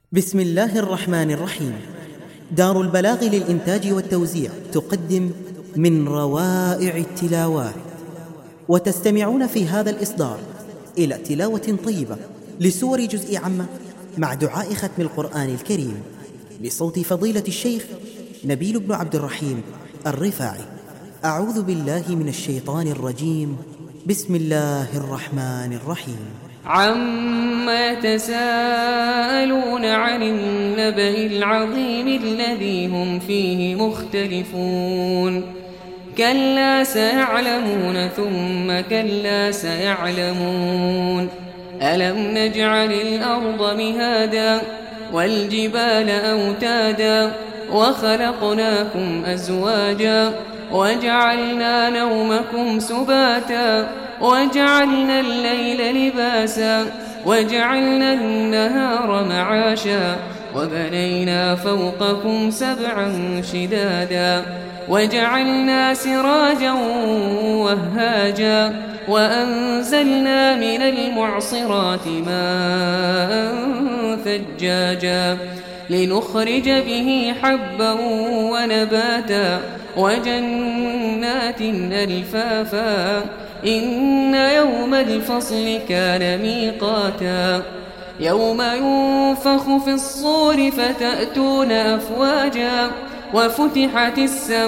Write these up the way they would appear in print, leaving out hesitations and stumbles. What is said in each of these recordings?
بسم الله الرحمن الرحيم. دار البلاغ للإنتاج والتوزيع تقدم من روائع التلاوات، وتستمعون في هذا الإصدار إلى تلاوة طيبة لسور جزء عامة مع دعاء ختم القرآن الكريم بصوت فضيلة الشيخ نبيل بن عبد الرحيم الرفاعي. أعوذ بالله من الشيطان الرجيم. بسم الله الرحمن الرحيم. عما يتساءلون عن النبأ العظيم الذي هم فيه مختلفون. كلا سيعلمون ثم كلا سيعلمون. ألم نجعل الأرض مهادا والجبال أوتادا وخلقناكم أزواجا وجعلنا نومكم سباتا وجعلنا الليل لباسا وجعلنا النهار معاشا وبنينا فوقكم سبعا شدادا وجعلنا سراجا وهاجا وأنزلنا من المعصرات ماء ثجاجا لنخرج به حبا ونباتا وجنات ألفافا إن يوم الفصل كان ميقاتا يوم ينفخ في الصور فتأتون أفواجا وفتحت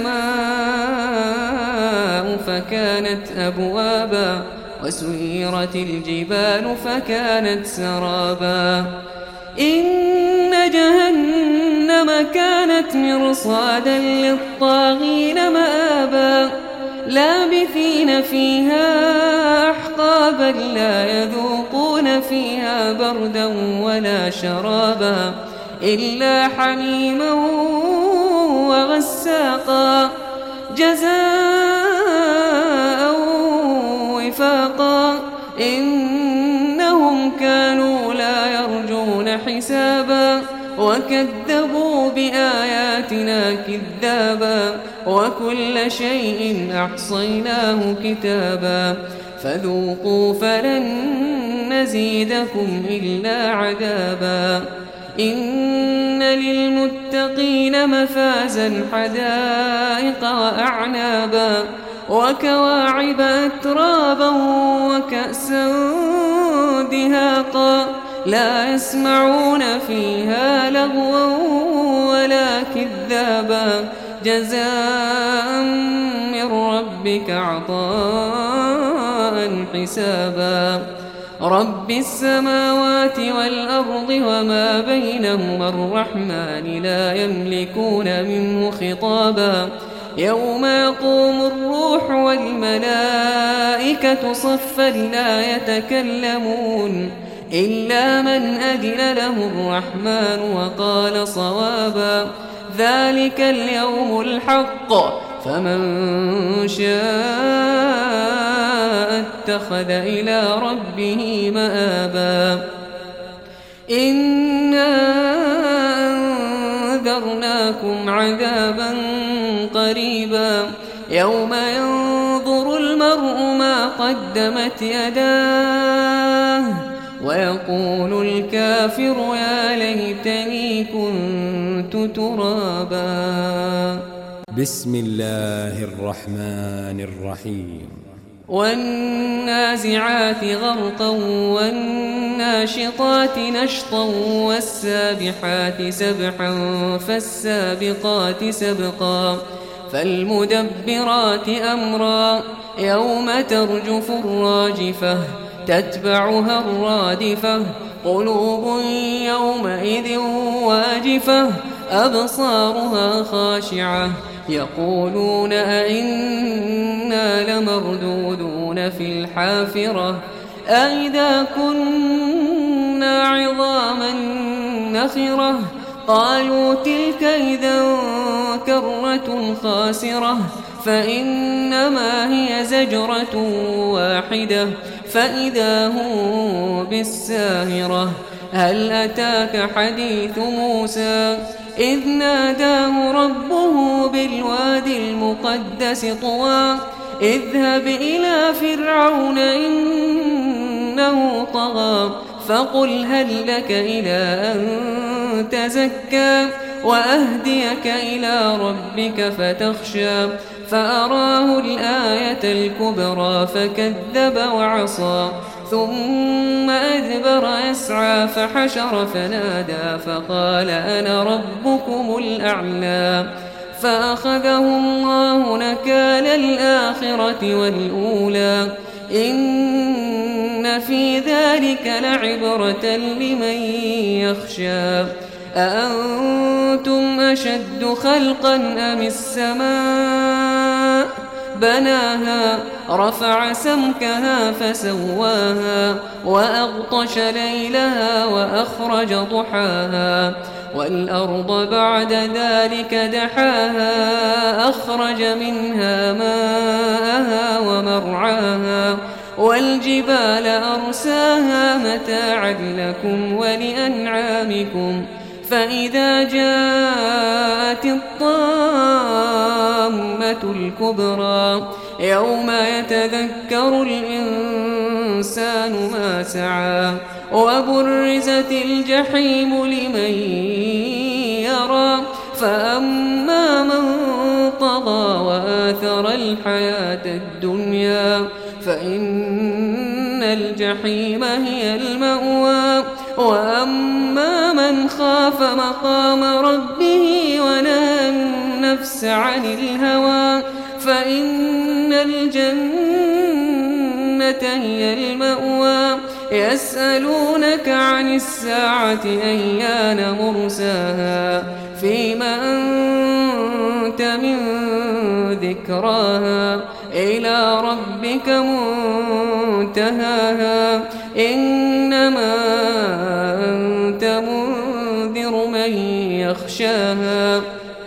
السماء فكانت أبوابا وسيرت الجبال فكانت سرابا إن جهنم كانت مرصادا للطاغين مآبا لابثين فيها أحقابا لا يذوقون فيها بردا ولا شرابا إلا حميما وغساقا جزاء وفاقا إنهم كانوا لا يرجون حسابا وكذبوا بآياتنا كذابا وكل شيء أحصيناه كتابا فذوقوا فلن نزيدكم إلا عذابا إن للمتقين مفازا حدائق وأعنابا وكواعب أترابا وكأسا دهاقا لا يسمعون فيها لغوا ولا كذابا جزاء من ربك عطاء حسابا رب السماوات والأرض وما بينهما الرحمن لا يملكون منه خطابا يوم يقوم الروح والملائكة صفا لا يتكلمون إلا من أذن له الرحمن وقال صوابا ذلك اليوم الحق فمن شاء اتخذ إلى ربه مآبا إنا أنذرناكم عذابا قريبا يوم ينظر المرء ما قدمت يداه ويقول الكافر يا ليتني كنت ترابا. بسم الله الرحمن الرحيم. والنازعات غرقا والناشطات نشطا والسابحات سبحا فالسابقات سبقا فالمدبرات أمرا يوم ترجف الراجفة تتبعها الرادفة قلوب يومئذ واجفة أبصارها خاشعة يقولون أئنا لمردودون في الحافرة أئذا كنا عظاما نخرة قالوا تلك إذا كرة خاسرة فإنما هي زجرة واحدة فإذا هم بالساهرة هل أتاك حديث موسى إذ ناداه ربه بالوادي المقدس طوى اذهب إلى فرعون إنه طغى فقل هل لك إلى أن تزكى وأهديك إلى ربك فتخشى فأراه الآية الكبرى فكذب وعصى ثم أدبر يسعى فحشر فنادى فقال أنا ربكم الأعلى فأخذه الله نكال الآخرة والأولى إن في ذلك لعبرة لمن يخشى أأنتم أشد خلقا أم السماء بناها رفع سمكها فسواها وأغطش ليلها وأخرج ضحاها والأرض بعد ذلك دحاها أخرج منها ماءها ومرعاها والجبال أرساها متاعا لكم ولأنعامكم فإذا جاءت الطامة الكبرى يوم يتذكر الإنسان ما سعى وبرزت الجحيم لمن يرى فأما من طغى وآثر الحياة الدنيا فإن الجحيم هي المأوى وأما من خاف مقام ربه ونهى النفس عن الهوى فإن الجنة هي المأوى يسألونك عن الساعة أيان مرساها فيما أنت من ذكراها إلى ربك منتهاها إنما أنت منذر من يخشاها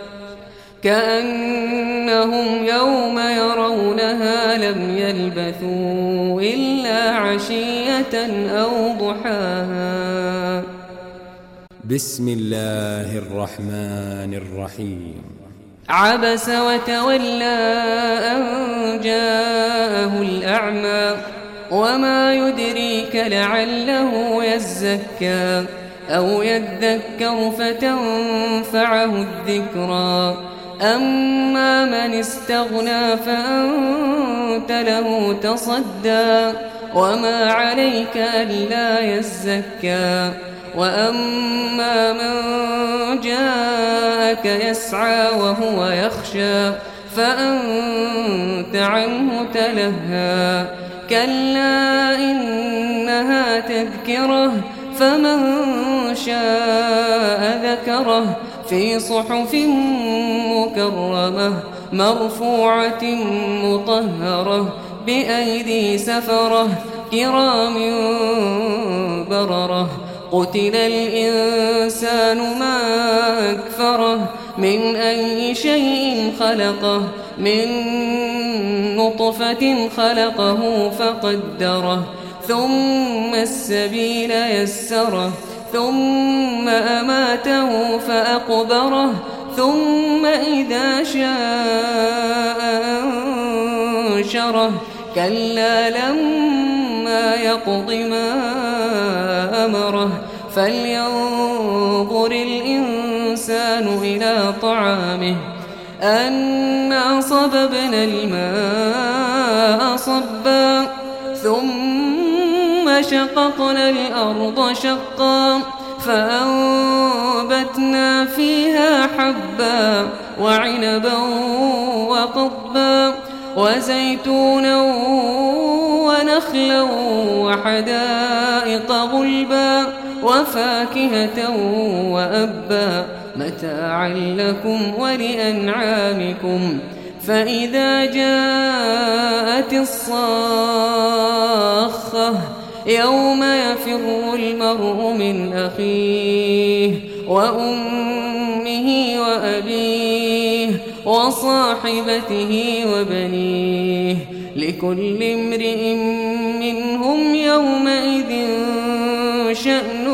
كأنهم يوم يرونها لم يلبثوا إلا عشية أو ضحاها. بسم الله الرحمن الرحيم. عبس وتولى أن جاءه الأعمى وما يدريك لعله يزكى أو يذكر فتنفعه الذكرى أما من استغنى فأنت له تصدى وما عليك ألا يزكى وأما من جاءك يسعى وهو يخشى فأنت عنه تلهى كلا إنها تذكرة فمن شاء ذكره في صحف مكرمة مرفوعة مطهرة بأيدي سفرة كرام بررة قتل الإنسان ما أكفره من أي شيء خلقه من نطفة خلقه فقدره ثم السبيل يسره ثم أماته فأقبره ثم إذا شاء أنشره كلا لما يقض ما أمره فلينظر الإنسان إلى طعامه أنا صببنا الماء صبا ثم شققنا الأرض شقا فأنبتنا فيها حبا وعنبا وقضبا وزيتونا ونخلا وحدائق غلبا وفاكهة وأبا متاعا لكم ولأنعامكم فإذا جاءت الصاخة يوم يفر المرء من أخيه وأمه وأبيه وصاحبته وبنيه لكل امرئ منهم يومئذ شأن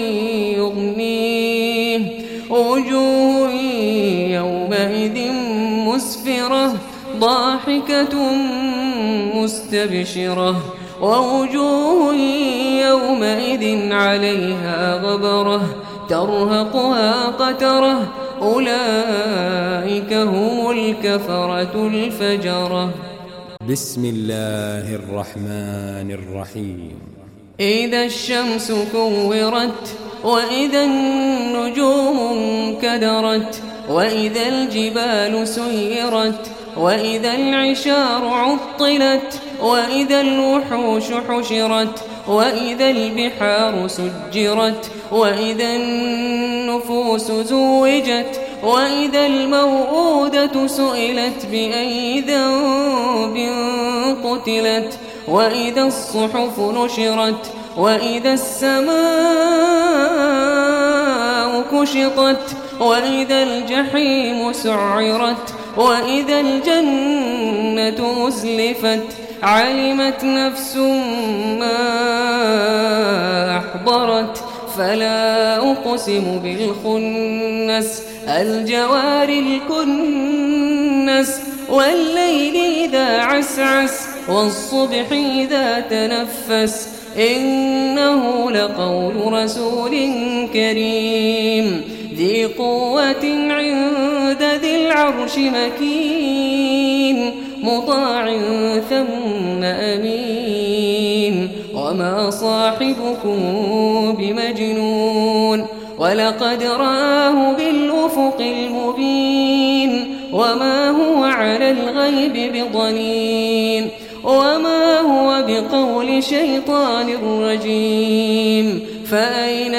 يغنيه وجوه يومئذ مسفرة ضاحكة مستبشرة ووجوه يومئذ عليها غبرة ترهقها قترة أولئك هم الكفرة الفجرة. بسم الله الرحمن الرحيم. إذا الشمس كورت وإذا النجوم انكدرت وإذا الجبال سيرت وإذا العشار عطلت وإذا الوحوش حشرت وإذا البحار سجرت وإذا النفوس زوجت وإذا الموءودة سئلت بأي ذنب قتلت وإذا الصحف نشرت وإذا السماء كشطت وإذا الجحيم سعرت وإذا الجنة أزلفت علمت نفس ما أحضرت فلا أقسم بالخنس الجوار الكنس والليل إذا عسعس والصبح إذا تنفس إنه لقول رسول كريم ذي قوة عند ذي العرش مكين مطاع ثم أمين وما صاحبكم بمجنون ولقد رآه بالأفق المبين وما هو على الغيب بضنين وما هو بقول شيطان رجيم فأين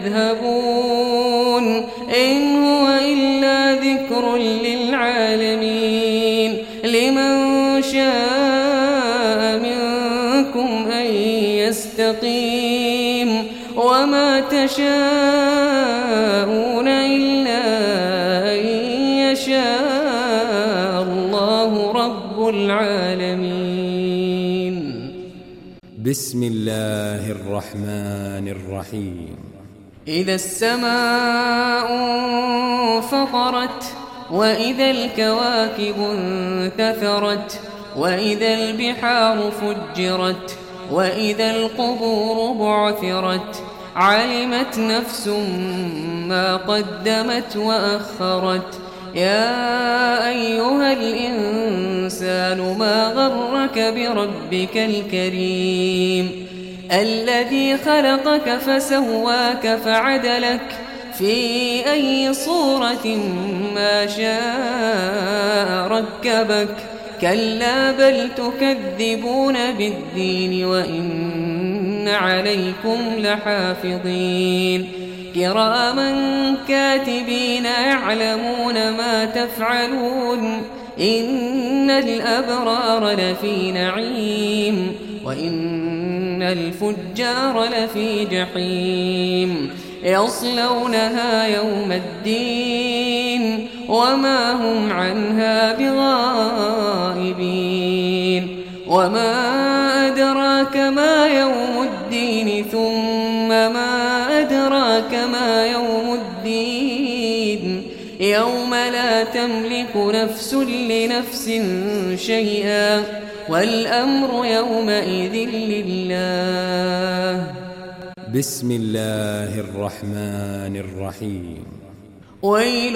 تذهبون إن هو إلا ذكر للعالمين لمن شاء منكم أن يستقيم وما تشاءون إلا أن يشاء الله رب العالمين. بسم الله الرحمن الرحيم. إذا السماء انفطرت وإذا الكواكب انتثرت وإذا البحار فجرت وإذا القبور بعثرت علمت نفس ما قدمت وأخرت يا أيها الإنسان ما غرك بربك الكريم الذي خلقك فسواك فعدلك في أي صورة ما شاء ركبك كلا بل تكذبون بالدين وإن عليكم لحافظين كراما كاتبين يعلمون ما تفعلون إن الأبرار لفي نعيم وإن الفجار لفي جحيم يصلونها يوم الدين وما هم عنها بغائبين وما أدراك ما يوم الدين ثم ما أدراك ما يوم الدين يوم لا تملك نفس لنفس شيئا والأمر يومئذ لله. بسم الله الرحمن الرحيم. ويل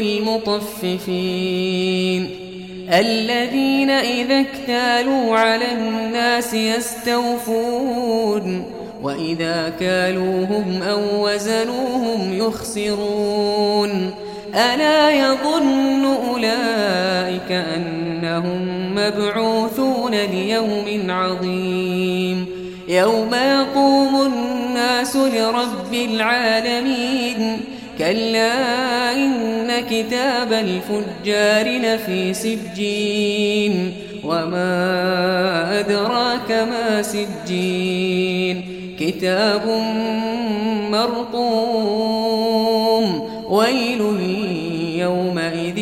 للمطففين الذين إذا اكتالوا على الناس يستوفون وإذا كالوهم أو وزنوهم يخسرون ألا يظن أولئك أنهم مبعوثون ليوم عظيم يوم يقوم الناس لرب العالمين كلا إن كتاب الفجار لفي سجين وما أدراك ما سجين كتاب مرقوم ويل يومئذ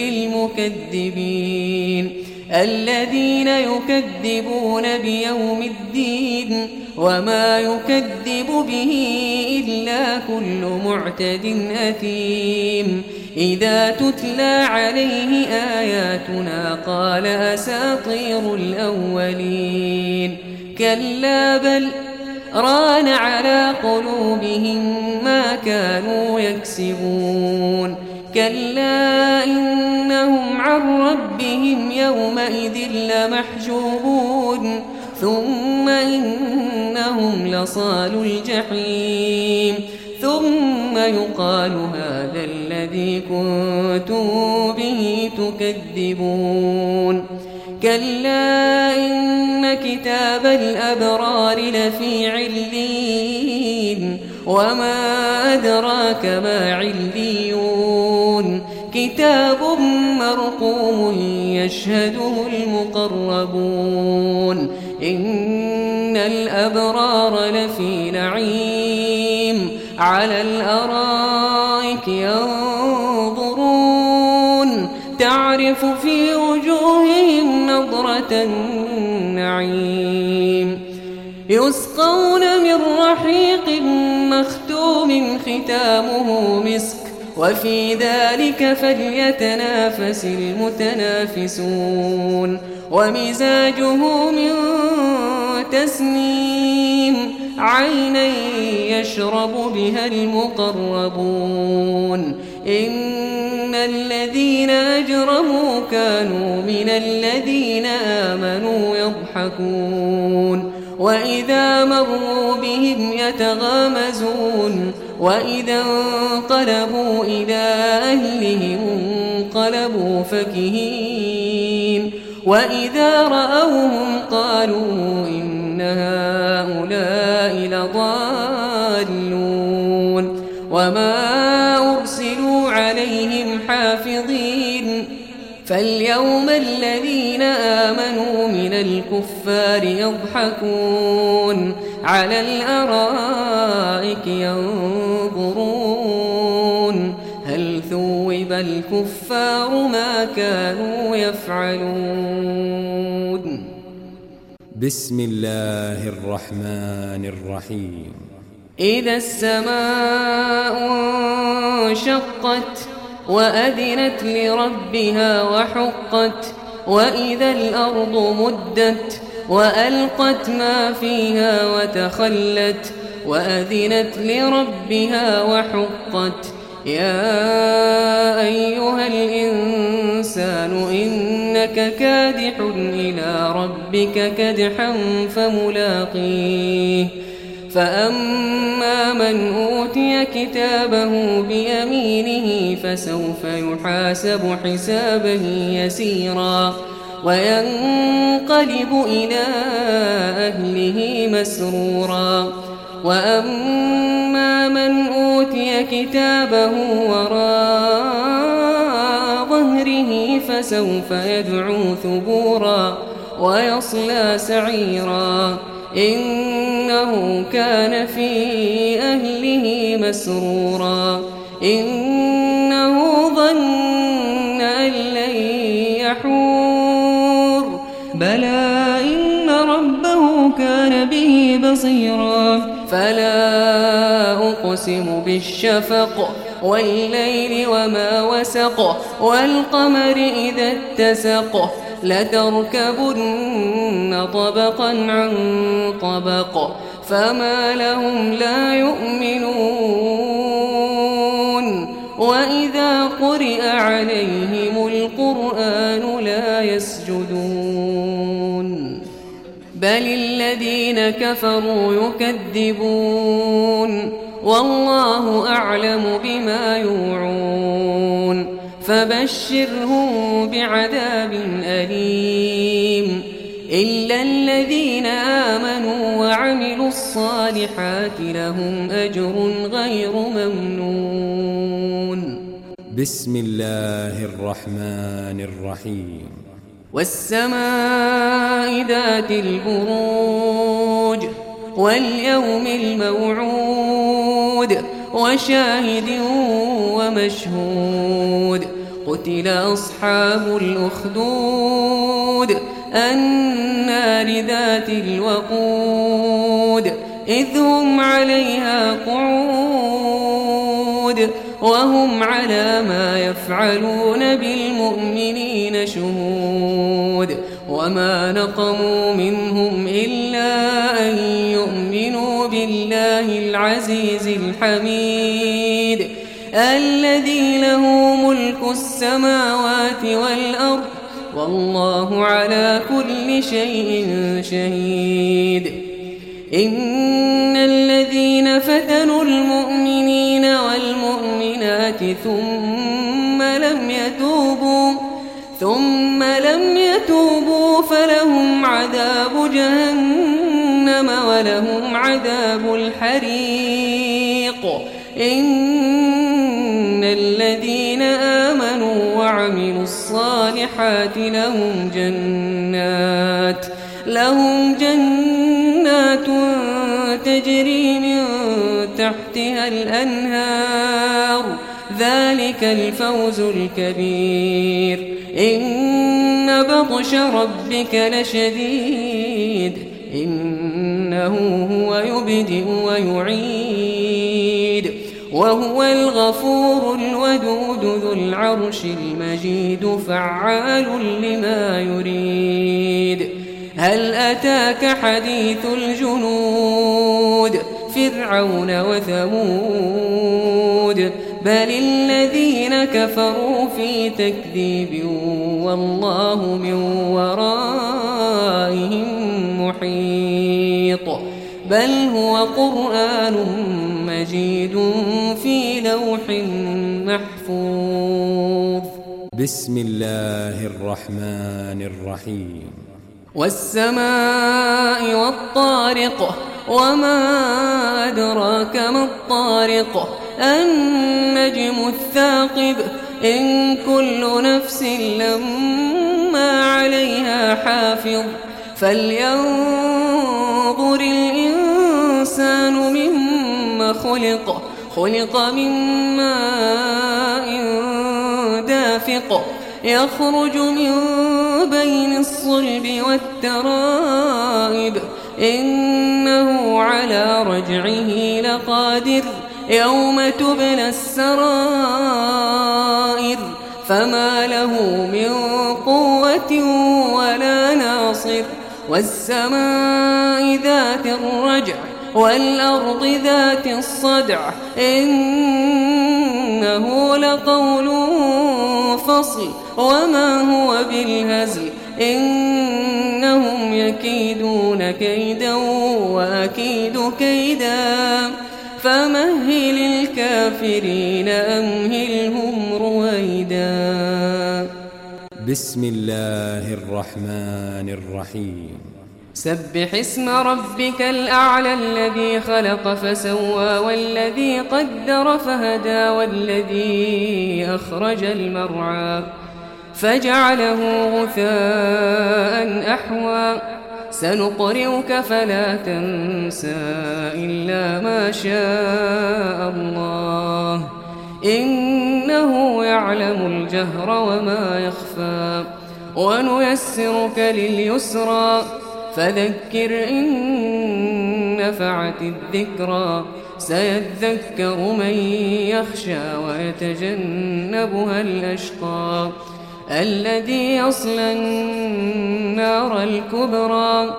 للمكذبين الذين يكذبون بيوم الدين وما يكذب به إلا كل معتد أثيم إذا تتلى عليه آياتنا قال أساطير الأولين كلا بل ران على قلوبهم ما كانوا يكسبون كلا إنهم عن ربهم يومئذ لمحجوبون ثم إنهم لصالوا الجحيم ثم يقال هذا الذي كنتم به تكذبون كلا إن كتاب الأبرار لفي عليين وما أدراك ما عليون كتاب مرقوم يشهده المقربون إن الأبرار لفي نعيم على الأرائك ينظرون تعرف في وجوههم نضرة النعيم يسقون من رحيق مختوم ختامه مسك وفي ذلك فليتنافس المتنافسون ومزاجه من تسنيم عينا يشرب بها المقربون إن الذين أجرموا كانوا من الذين آمنوا يضحكون وإذا مروا بهم يتغامزون وإذا انقلبوا إلى أهلهم انقلبوا فكهين وإذا رأوهم قالوا إن هؤلاء لضالون وما أرسلوا عليهم حافظين فاليوم الذين آمنوا من الكفار يضحكون على الأرائك ينظرون هل ثوب الكفار ما كانوا يفعلون بسم الله الرحمن الرحيم إذا السماء انشقت وأذنت لربها وحقت وإذا الأرض مدت وألقت ما فيها وتخلت وأذنت لربها وحقت يا أيها الإنسان إنك كادح إلى ربك كدحا فملاقيه فأما من أوتي كتابه بيمينه فسوف يحاسب حسابا يسيرا وينقلب إلى أهله مسرورا وأما من أوتي كتابه وراء ظهره فسوف يدعو ثبورا ويصلى سعيرا إنه كان في أهله مسرورا إنه ظن أن لن يحور بلى إن ربه كان به بصيرا فلا أقسم بالشفق والليل وما وسق والقمر إذا اتسق لتركبن طبقا عن طبق فما لهم لا يؤمنون وإذا قرئ عليهم القرآن لا يسجدون بل الذين كفروا يكذبون والله أعلم بما يوعون فبشرهم بعذاب أليم إلا الذين آمنوا وعملوا الصالحات لهم أجر غير ممنون بسم الله الرحمن الرحيم والسماء ذات البروج واليوم الموعود وشاهد ومشهود قتل أصحاب الأخدود النار ذات الوقود إذ هم عليها قعود وهم على ما يفعلون بالمؤمنين شهود وما نقموا منهم إلا أن يؤمنوا لله العزيز الحميد الذي له ملك السماوات والأرض والله على كل شيء شهيد. إن الذين فتنوا المؤمنين والمؤمنات ثم لم يتوبوا فلهم عذاب جهنم ولهم عذاب الحريق. إن الذين آمنوا وعملوا الصالحات لهم جنات تجري من تحتها الأنهار ذلك الفوز الكبير. إن بطش ربك لشديد إنه هو يبدئ ويعيد وهو الغفور الودود ذو العرش المجيد فعال لما يريد. هل أتاك حديث الجنود فرعون وثمود بل الذين كفروا في تكذيب والله من ورائهم محيط بل هو قرآن مجيد في لوح محفوظ. بسم الله الرحمن الرحيم. والسماء والطارق وما أدراك ما الطارق النجم الثاقب إن كل نفس لما عليها حافظ فلينظر الإنسان مما خلق من ماء دافق يخرج من بين الصلب والترائب إنه على رجعه لقادر يوم تبلى السرائر فما له من قوة ولا ناصر. والسماء ذات الرجع والأرض ذات الصدع إنه لقول فصل وما هو بالهزل إنهم يكيدون كيدا وأكيد كيدا فمهل الكافرين أمهلهم رويدا. بسم الله الرحمن الرحيم. سبح اسم ربك الأعلى الذي خلق فسوى والذي قدر فهدى والذي أخرج المرعى فجعله غثاء أحوى سنقرئك فلا تنسى إلا ما شاء الله إنه يعلم الجهر وما يخفى ونيسرك لليسرى فذكر إن نفعت الذكرى سيذكر من يخشى ويتجنبها الأشقى الذي يصلى النار الكبرى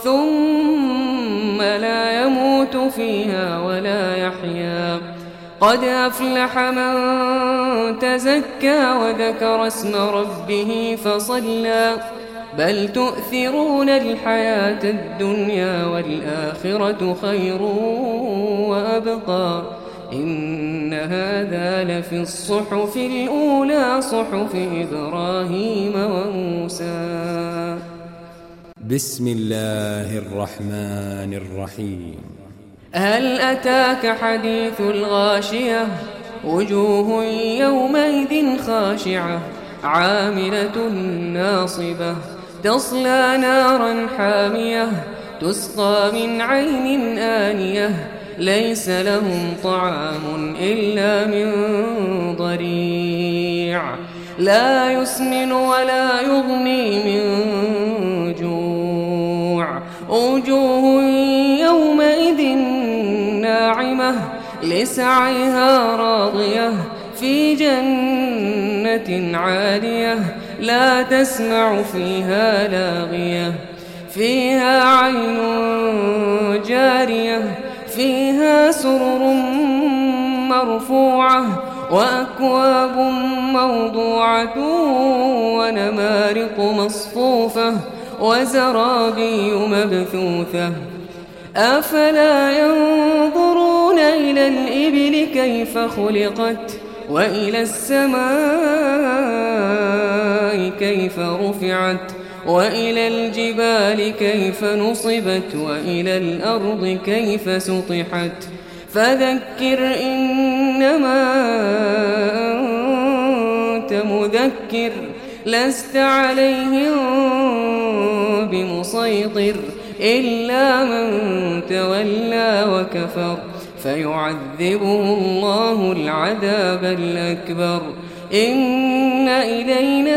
ثم لا يموت فيها ولا يحيا قد أفلح من تزكى وذكر اسم ربه فصلى بل تؤثرون الحياة الدنيا والآخرة خير وأبقى إن هذا لفي الصحف الأولى صحف إبراهيم وموسى. بسم الله الرحمن الرحيم. هل أتاك حديث الغاشية وجوه يومئذ خاشعة عاملة ناصبة تصلى نارا حامية تسقى من عين آنية ليس لهم طعام إلا من ضريع لا يسمن ولا يغني من جوع وجوه يومئذ ناعمة لسعيها راضية في جنة عالية لا تسمع فيها لاغية فيها عين جارية فيها سرر مرفوعة وأكواب موضوعة ونمارق مصفوفة وزرابي مبثوثة أفلا ينظرون إلى الإبل كيف خلقت وإلى السماء كيف رفعت وإلى الجبال كيف نصبت وإلى الأرض كيف سطحت فذكر إنما أنت مذكر لست عليهم بمسيطر إلا من تولى وكفر فيعذبه الله العذاب الأكبر إن إلينا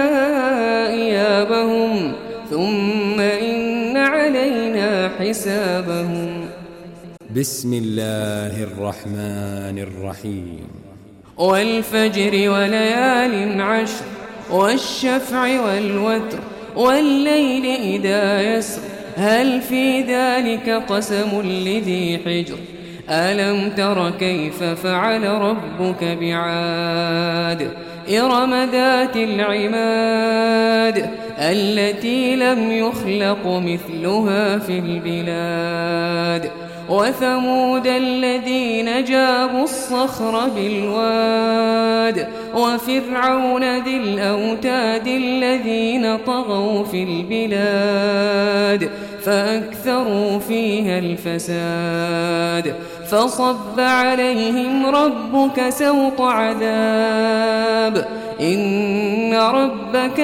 إيابهم ثم إن علينا حسابهم. بسم الله الرحمن الرحيم. والفجر وليال عشر والشفع والوتر والليل إذا يسر هل في ذلك قسم لذي حجر ألم تر كيف فعل ربك بعاد إرم ذات العماد التي لم يخلق مثلها في البلاد وثمود الذين جابوا الصخر بالواد وفرعون ذي الأوتاد الذين طغوا في البلاد فأكثروا فيها الفساد فصب عليهم ربك سوط عذاب إن ربك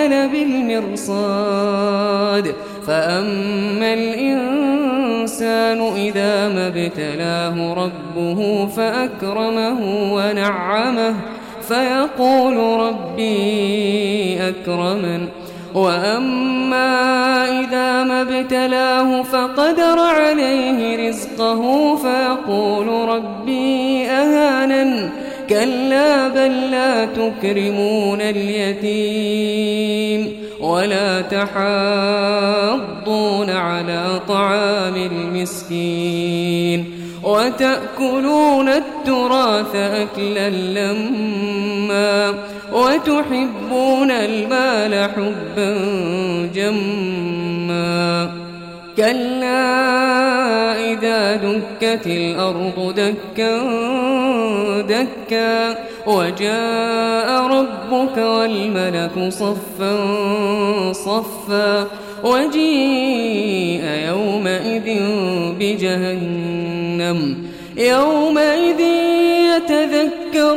لبالمرصاد فأما الإنسان إذا ما ابتلاه ربه فأكرمه ونعمه فيقول ربي أكرمن وأما إذا ما ابتلاه فقدر عليه رزقه فيقول ربي أهانن كلا بل لا تكرمون اليتيم ولا تحاضون على طعام المسكين وتأكلون التراث أكلا لما وتحبون المال حبا جما كلا إذا دكت الأرض دكا دكا وجاء ربك والملك صفا صفا وجيء يومئذ بجهنم يومئذ يتذكر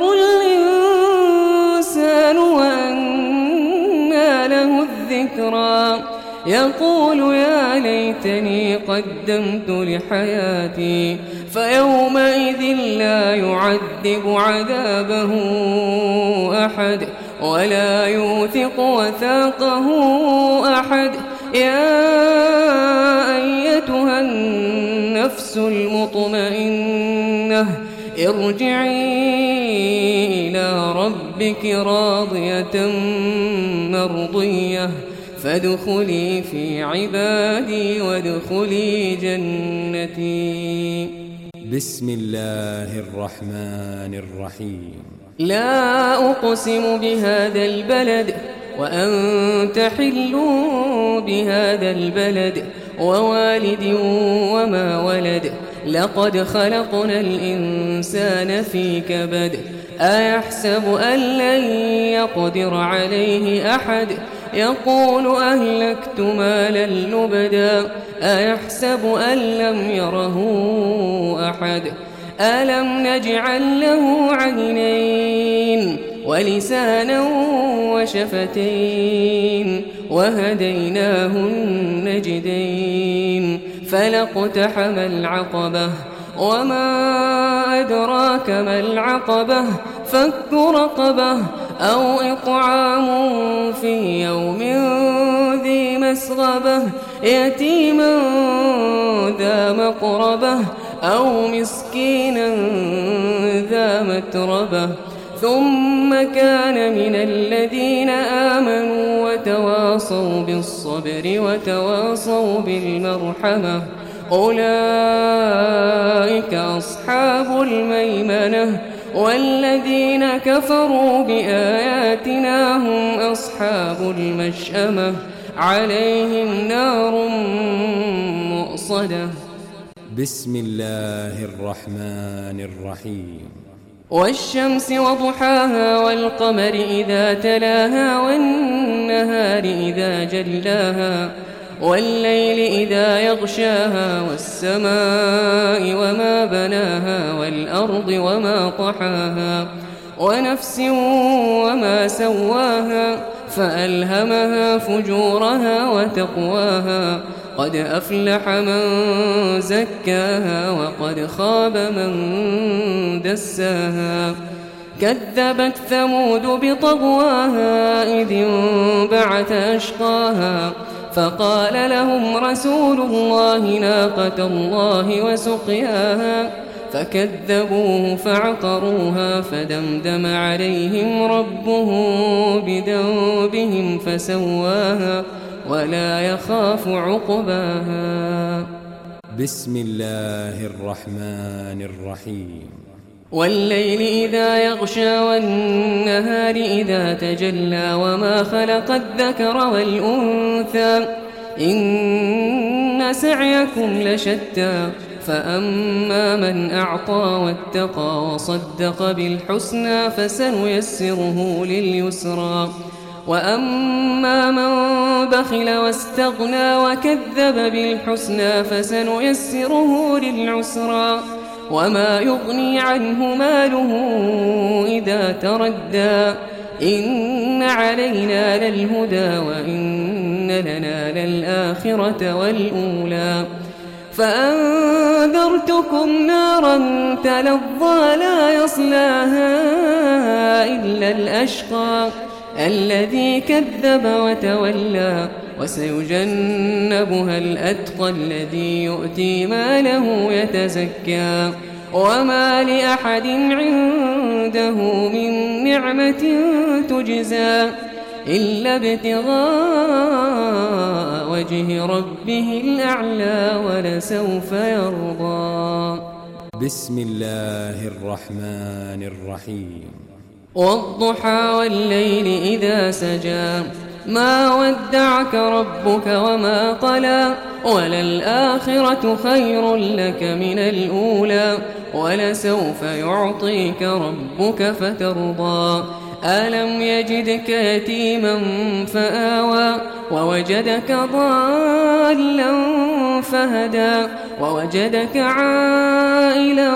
الإنسان وأنى له الذكرى يقول يا ليتني قدمت لحياتي فيومئذ لا يعذب عذابه أحد ولا يوثق وثاقه أحد يا أيتها النفس المطمئنة ارجعي إلى ربك راضية مرضية فادخلي في عبادي وادخلي جنتي. بسم الله الرحمن الرحيم. لا أقسم بهذا البلد وأنت حل بهذا البلد ووالد وما ولد لقد خلقنا الإنسان في كبد أيحسب أن لن يقدر عليه أحد يقول أهلكت مالا لبدا أيحسب أن لم يره أحد ألم نجعل له عينين ولسانا وشفتين وهديناه النجدين فلاقتحم العقبة وما أدراك ما العقبة فك رقبة أو إطعام في يوم ذي مسغبة يتيما ذا مقربة أو مسكينا ذا متربة ثم كان من الذين آمنوا وتواصوا بالصبر وتواصوا بالمرحمة أولئك أصحاب الميمنة والذين كفروا بآياتنا هم أصحاب المشأمة عليهم نار مؤصدة. بسم الله الرحمن الرحيم. والشمس وضحاها والقمر إذا تلاها والنهار إذا جلاها والليل إذا يغشاها والسماء وما بناها والأرض وما طحاها ونفس وما سواها فألهمها فجورها وتقواها قد أفلح من زكاها وقد خاب من دساها. كذبت ثمود بطغواها إذ انبعث أشقاها فقال لهم رسول الله ناقة الله وسقياها فكذبوه فعقروها فدمدم عليهم ربهم بذنبهم فسواها ولا يخاف عقباها. بسم الله الرحمن الرحيم. والليل إذا يغشى والنهار إذا تجلى وما خلق الذكر والأنثى إن سعيكم لشتى فأما من أعطى واتقى وصدق بالحسنى فسنيسره لليسرى وأما من بخل واستغنى وكذب بالحسنى فسنيسره للعسرى وما يغني عنه ماله إذا تردى إن علينا للهدى وإن لنا للآخرة والأولى. فأنذرتكم نارا تلظى لا يصلاها إلا الأشقى الذي كذب وتولى وسيجنبها الأتقى الذي يؤتي ماله يتزكى وما لأحد عنده من نعمة تجزى إلا ابتغاء وجه ربه الأعلى ولسوف يرضى. بسم الله الرحمن الرحيم. والضحى والليل إذا سجى ما ودعك ربك وما قلى وللآخرة خير لك من الأولى ولسوف يعطيك ربك فترضى. ألم يجدك يتيما فآوى ووجدك ضالا فهدى ووجدك عائلا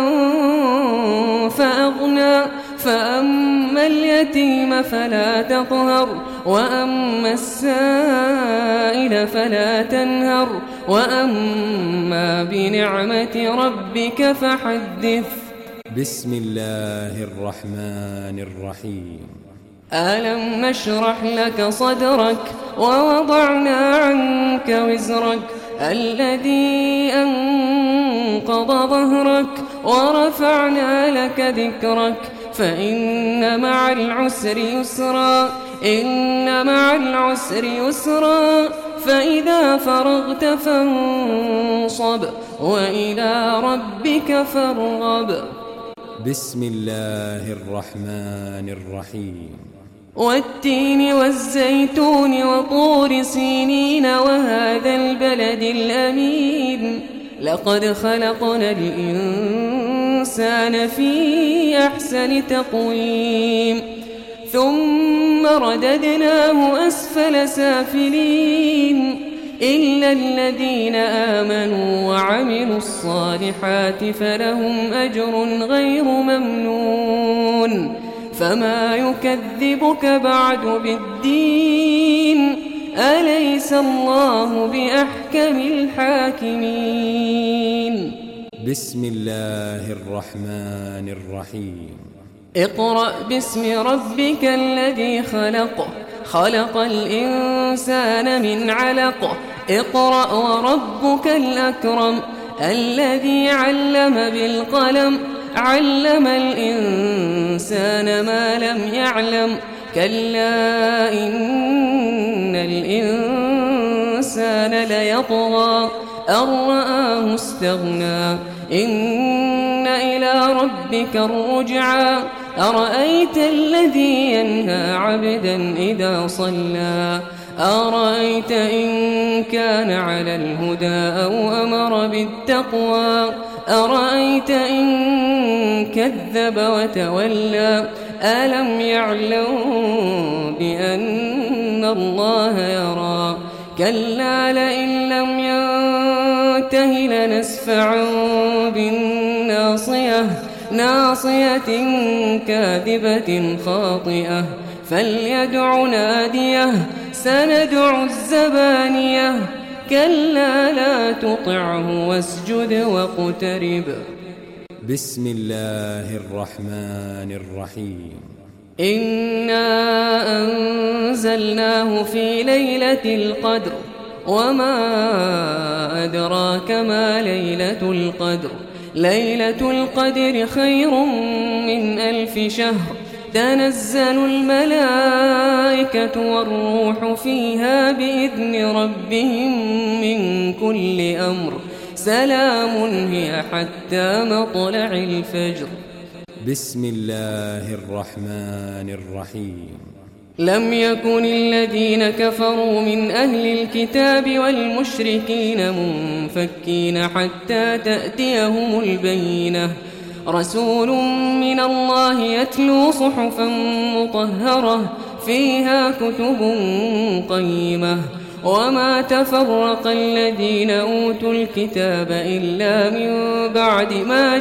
فأغنى فأما اليتيم فلا تقهر وأما السائل فلا تنهر وأما بنعمة ربك فحدث. بسم الله الرحمن الرحيم. ألم نشرح لك صدرك ووضعنا عنك وزرك الذي أنقض ظهرك ورفعنا لك ذكرك فإن مع العسر يسرا إن مع العسر يسرا فإذا فرغت فانصب وإلى ربك فارغب. بسم الله الرحمن الرحيم. والتين والزيتون وطور سينين وهذا البلد الأمين لقد خلقنا الإنسان في أحسن تقويم ثم رددناه أسفل سافلين إلا الذين آمنوا وعملوا الصالحات فلهم أجر غير ممنون. فما يكذبك بعد بالدين أليس الله بأحكم الحاكمين. بسم الله الرحمن الرحيم. اقرأ باسم ربك الذي خلق خلق الإنسان من علق اقرأ وربك الأكرم الذي علم بالقلم علم الإنسان ما لم يعلم كلا إن الإنسان ليطغى أن رآه استغنى إن إلى ربك الرجعى أرأيت الذي ينهى عبدا إذا صلى أرأيت إن كان على الهدى أو أمر بالتقوى أرأيت إن كذب وتولى ألم يعلم بأن الله يرى كلا لئن لم ينته لنسفعا بالناصية ناصية كاذبة خاطئة فليدع ناديه سندع الزبانية كلا لا تطعه واسجد واقترب. بسم الله الرحمن الرحيم. إنا أنزلناه في ليلة القدر وما أدراك ما ليلة القدر ليلة القدر خير من 1000 شهر تنزل الملائكة والروح فيها بإذن ربهم من كل أمر سلام هي حتى مطلع الفجر. بسم الله الرحمن الرحيم. لم يكن الذين كفروا من أهل الكتاب والمشركين منفكين حتى تأتيهم البينة رسول من الله يتلو صحفا مطهرة فيها كتب قيمة وما تفرق الذين أوتوا الكتاب إلا من بعد ما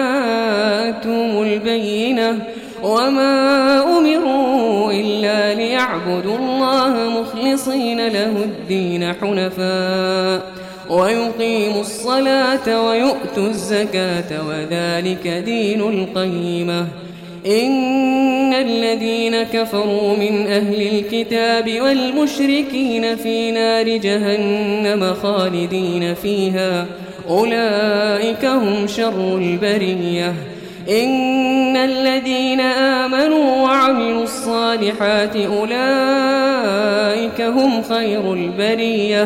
جاءتهم البينة وما أمروا إلا ليعبدوا الله مخلصين له الدين حنفاء ويقيموا الصلاة ويؤتوا الزكاة وذلك دين القيمة. إن الذين كفروا من أهل الكتاب والمشركين في نار جهنم خالدين فيها أولئك هم شر البرية. إن الذين آمنوا وعملوا الصالحات أولئك هم خير البرية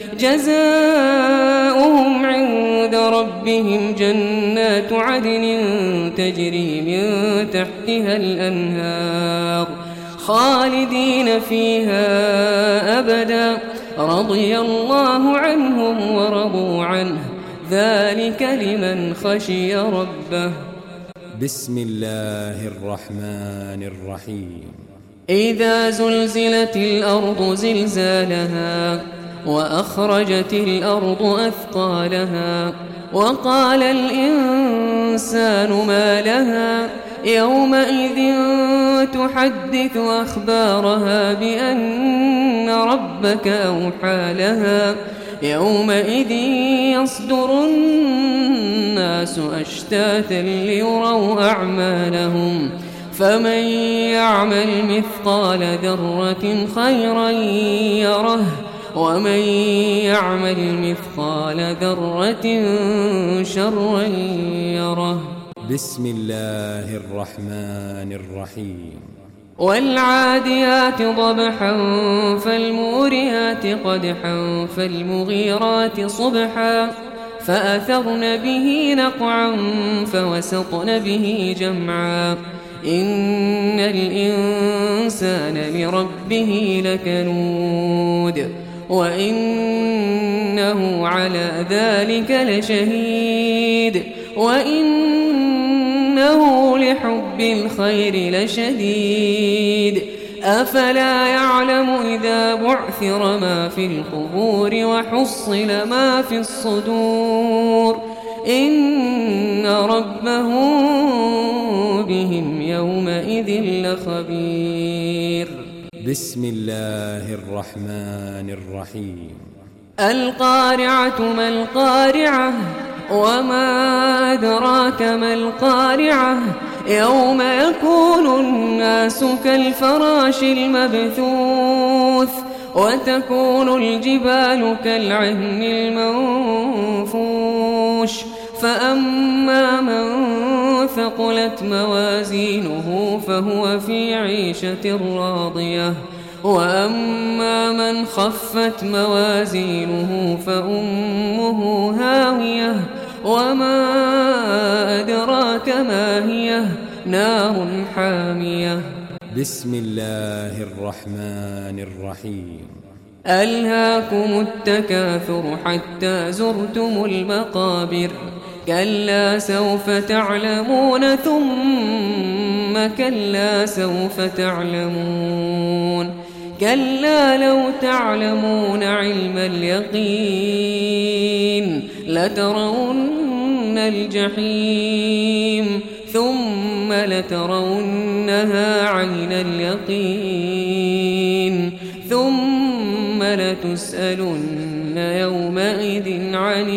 جزاؤهم عند ربهم جنات عدن تجري من تحتها الأنهار خالدين فيها أبدا رضي الله عنهم ورضوا عنه ذلك لمن خشي ربه. بسم الله الرحمن الرحيم. إذا زلزلت الأرض زلزالها وأخرجت الأرض أثقالها وقال الإنسان ما لها يومئذ تحدث أخبارها بأن ربك أوحى لها يومئذ يصدر الناس أشتاتا ليروا أعمالهم فمن يعمل مثقال ذرة خيرا يره ومن يعمل مثقال ذرة شرا يره. بسم الله الرحمن الرحيم. والعاديات ضبحا فالموريات قدحا فالمغيرات صبحا فأثرن به نقعا فوسطن به جمعا إن الإنسان لربه لكنود وإنه على ذلك لشهيد وإنه لحب الخير لشديد أفلا يعلم إذا بعثر ما في القبور وحصل ما في الصدور إن ربهم بهم يومئذ لخبير. بسم الله الرحمن الرحيم. القارعة ما القارعة وما أدراك ما القارعة يوم يكون الناس كالفراش المبثوث وتكون الجبال كالعهن المنفوش فأما من ثقلت موازينه فهو في عيشة راضية وأما من خفت موازينه فأمه هاوية وما أدراك ما هي نار حامية. بسم الله الرحمن الرحيم. ألهاكم التكاثر حتى زرتم المقابر كلا سوف تعلمون ثم كلا سوف تعلمون كلا لو تعلمون علم اليقين لترون الجحيم ثم لترونها عين اليقين ثم لتسألن يومئذ عن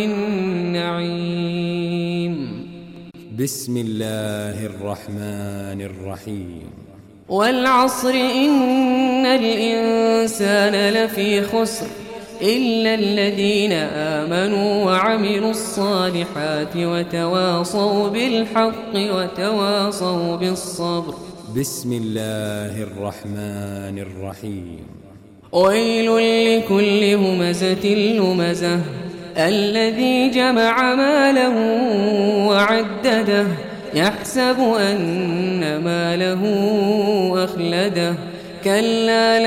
النعيم. بسم الله الرحمن الرحيم. والعصر إن الإنسان لفي خسر إلا الذين آمنوا وعملوا الصالحات وتواصوا بالحق وتواصوا بالصبر. بسم الله الرحمن الرحيم. ويل لكل همزة لمزة الذي جمع ماله وعدده يحسب أن ماله أخلده كلا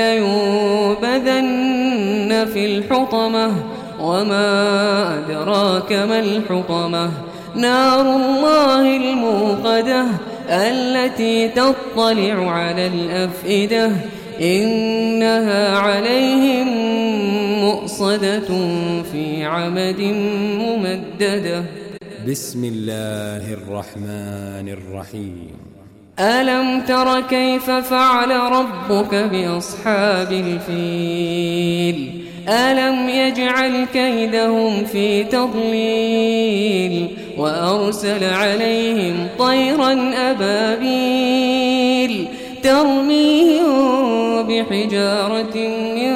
لينبذن في الحطمة وما أدراك ما الحطمة نار الله الموقدة التي تطلع على الأفئدة إنها عليهم مؤصدة في عمد ممددة. بسم الله الرحمن الرحيم. ألم تر كيف فعل ربك بأصحاب الفيل ألم يجعل كيدهم في تضليل وأرسل عليهم طيرا أبابيل ترميهم بحجارة من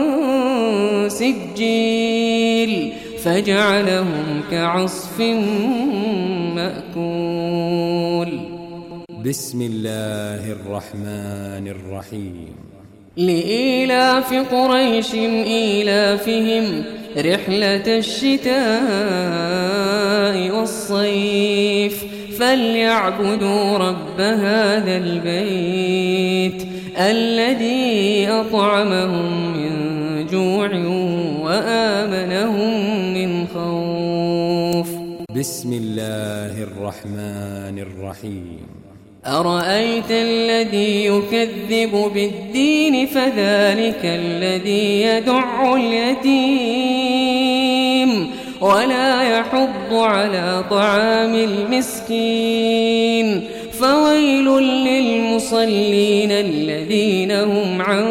سجيل فجعلهم كعصف مأكول. بسم الله الرحمن الرحيم. لإيلاف قريش إيلافهم رحلة الشتاء والصيف فليعبدوا رب هذا البيت الذي أطعمهم من جوع وآمنهم من خوف. بسم الله الرحمن الرحيم. أرأيت الذي يكذب بالدين فذلك الذي يدع اليتيم ولا يحض على طعام المسكين فويل للمصلين الذين هم عن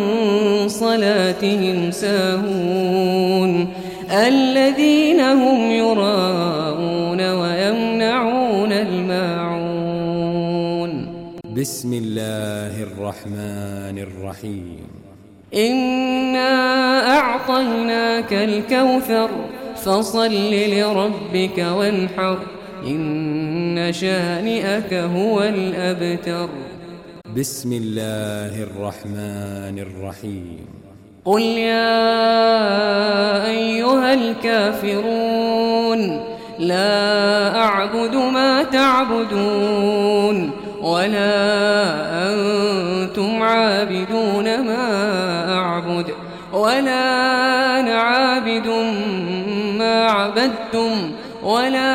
صلاتهم ساهون الذين هم يراءون ويمنعون الماعون. بسم الله الرحمن الرحيم. إنا أعطيناك الكوثر فصل لربك وانحر إن شانئك هو الأبتر. بسم الله الرحمن الرحيم. قل يا أيها الكافرون لا أعبد ما تعبدون ولا أنتم عابدون ما أعبد ولا أنا عابد ما عبدتم ولا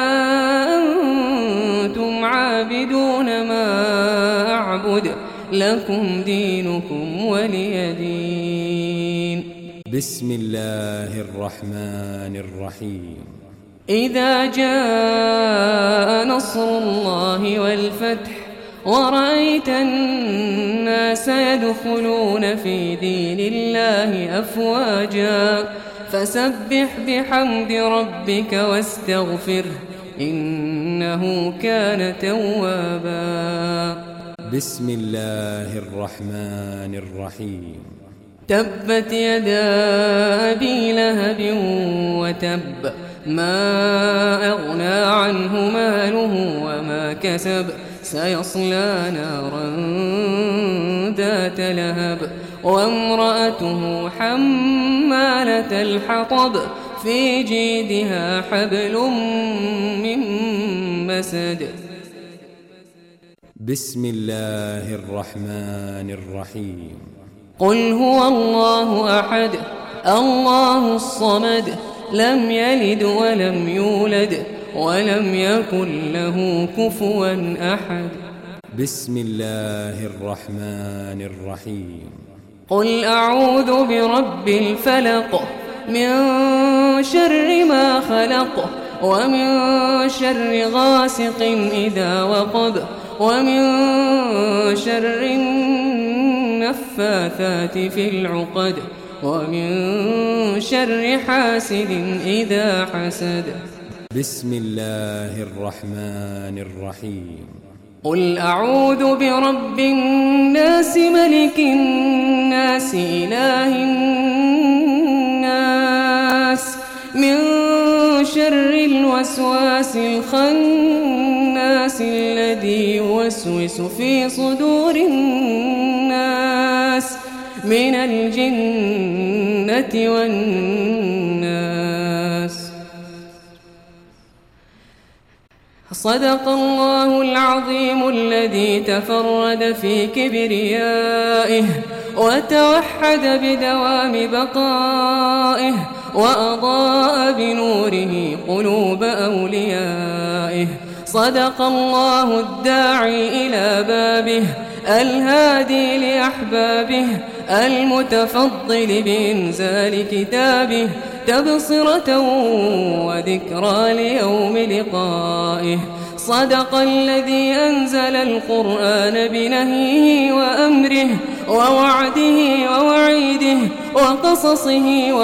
أنتم عابدون ما أعبد لكم دينكم ولي دين. بسم الله الرحمن الرحيم. إذا جاء نصر الله والفتح ورأيت الناس يدخلون في دين الله أفواجا فسبح بحمد ربك واستغفره إنه كان توابا. بسم الله الرحمن الرحيم. تبت يدا أبي لهب وتب ما أغنى عنه ماله وما كسب سيصلى نارا ذات لهب وامرأته حمالة الحطب في جيدها حبل من مسد. بسم الله الرحمن الرحيم. قل هو الله أحد الله الصمد لم يلد ولم يولد ولم يكن له كفوا أحد. بسم الله الرحمن الرحيم. قل أعوذ برب الفلق من شر ما خلق ومن شر غاسق إذا وقب ومن شر النفاثات في العقد ومن شر حاسد إذا حسد. بسم الله الرحمن الرحيم. قل أعوذ برب الناس ملك الناس إله الناس من شر الوسواس الخناس الذي يوسوس في صدور الناس من الجنة والناس. صدق الله العظيم الذي تفرد في كبريائه وتوحد بدوام بقائه وأضاء بنوره قلوب أوليائه. صدق الله الداعي إلى بابه الهادي لأحبابه المتفضل بإنزال كتابه تبصرة وذكرى ليوم لقائه. صدق الذي أنزل القرآن بنهيه وأمره ووعده ووعيده وقصصه